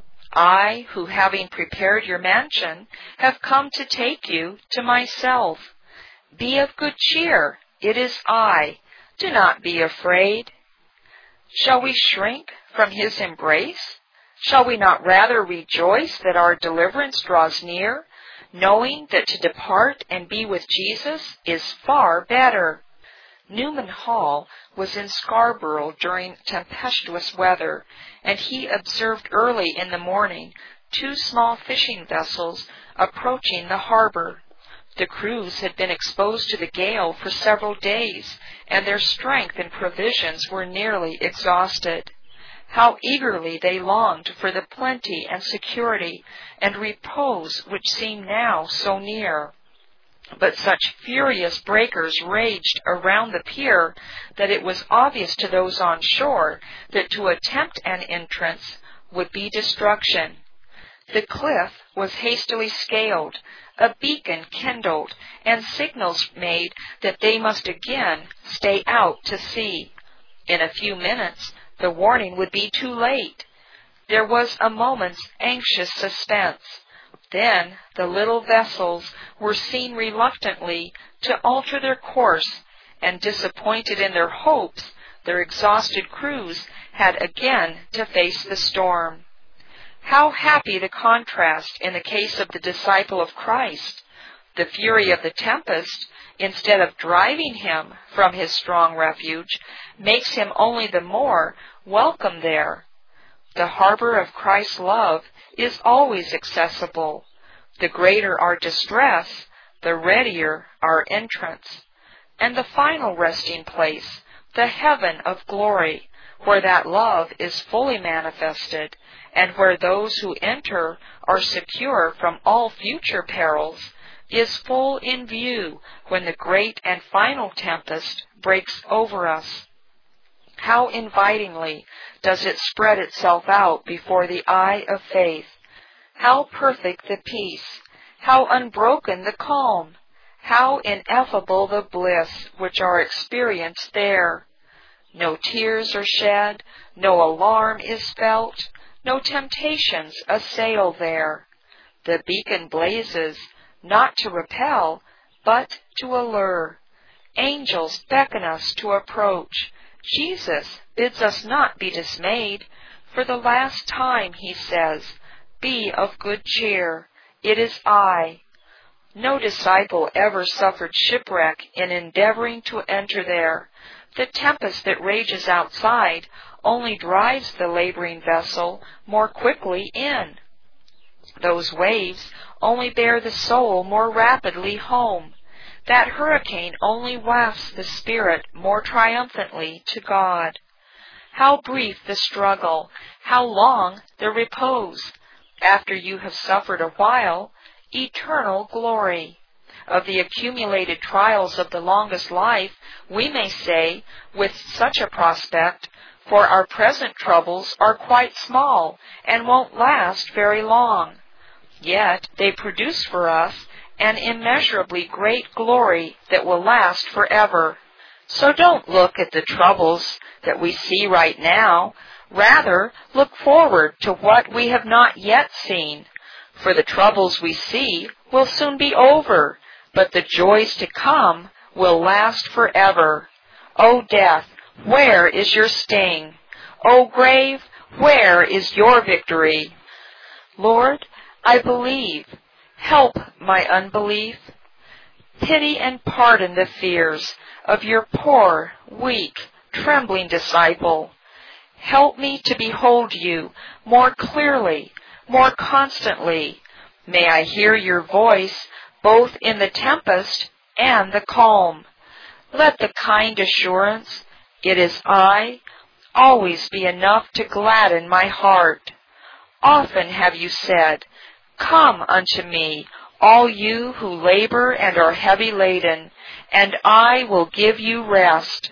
I, who having prepared your mansion, have come to take you to myself. Be of good cheer, it is I. Do not be afraid. Shall we shrink from his embrace? Shall we not rather rejoice that our deliverance draws near, knowing that to depart and be with Jesus is far better? Newman Hall was in Scarborough during tempestuous weather, and he observed early in the morning two small fishing vessels approaching the harbor. The crews had been exposed to the gale for several days, and their strength and provisions were nearly exhausted. How eagerly they longed for the plenty and security and repose which seemed now so near. But such furious breakers raged around the pier that it was obvious to those on shore that to attempt an entrance would be destruction. The cliff was hastily scaled, a beacon kindled, and signals made that they must again stay out to sea. In a few minutes, the warning would be too late. There was a moment's anxious suspense. Then the little vessels were seen reluctantly to alter their course, and disappointed in their hopes, their exhausted crews had again to face the storm. How happy the contrast in the case of the disciple of Christ! The fury of the tempest, instead of driving him from his strong refuge, makes him only the more welcome there. The harbor of Christ's love is always accessible. The greater our distress, the readier our entrance. And the final resting place, the heaven of glory, where that love is fully manifested, and where those who enter are secure from all future perils, is full in view when the great and final tempest breaks over us. How invitingly does it spread itself out before the eye of faith! How perfect the peace! How unbroken the calm! How ineffable the bliss which are experienced there! No tears are shed, no alarm is felt, no temptations assail there. The beacon blazes, not to repel, but to allure. Angels beckon us to approach. Jesus bids us not be dismayed. For the last time, he says, "Be of good cheer. It is I." No disciple ever suffered shipwreck in endeavoring to enter there. The tempest that rages outside only drives the laboring vessel more quickly in. Those waves only bear the soul more rapidly home. That hurricane only wafts the spirit more triumphantly to God. How brief the struggle, how long the repose! After you have suffered a while, eternal glory. Of the accumulated trials of the longest life, we may say, with such a prospect, for our present troubles are quite small and won't last very long. Yet they produce for us an immeasurably great glory that will last forever. So don't look at the troubles that we see right now. Rather, look forward to what we have not yet seen. For the troubles we see will soon be over, but the joys to come will last forever. O death, where is your sting? O grave, where is your victory? Lord, I believe. Help my unbelief. Pity and pardon the fears of your poor, weak, trembling disciple. Help me to behold you more clearly, more constantly. May I hear your voice both in the tempest and the calm. Let the kind assurance, "It is I," always be enough to gladden my heart. Often have you said, "Come unto me, all you who labor and are heavy laden, and I will give you rest."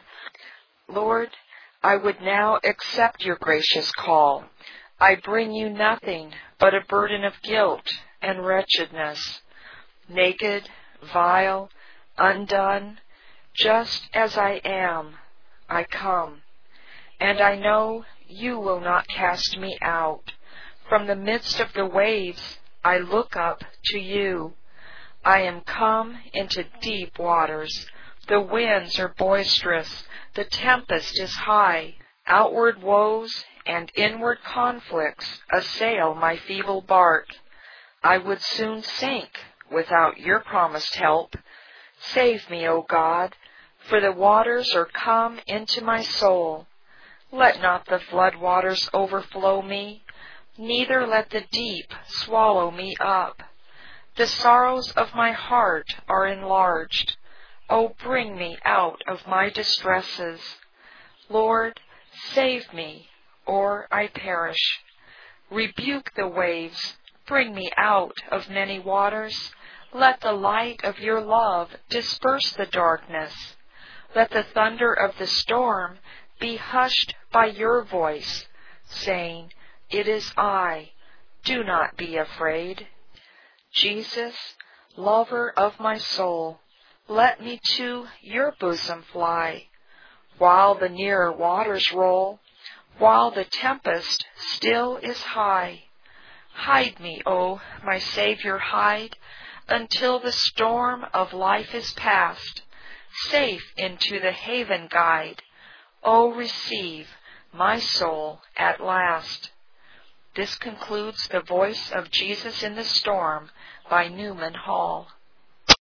Lord, I would now accept your gracious call. I bring you nothing but a burden of guilt and wretchedness. Naked, vile, undone, just as I am, I come. And I know you will not cast me out. From the midst of the waves, I look up to you. I am come into deep waters. The winds are boisterous. The tempest is high. Outward woes and inward conflicts assail my feeble bark. I would soon sink without your promised help. Save me, O God, for the waters are come into my soul. Let not the flood waters overflow me. neither let the deep swallow me up. The sorrows of my heart are enlarged. O bring me out of my distresses. Lord, save me, or I perish. Rebuke the waves, bring me out of many waters. Let the light of your love disperse the darkness. Let the thunder of the storm be hushed by your voice, saying, It is I, do not be afraid. Jesus, lover of my soul, let me to your bosom fly, while the nearer waters roll, while the tempest still is high. Hide me, O my Savior, hide, until the storm of life is past. Safe into the haven guide, O receive my soul at last. This concludes The Voice of Jesus in the Storm by Newman Hall.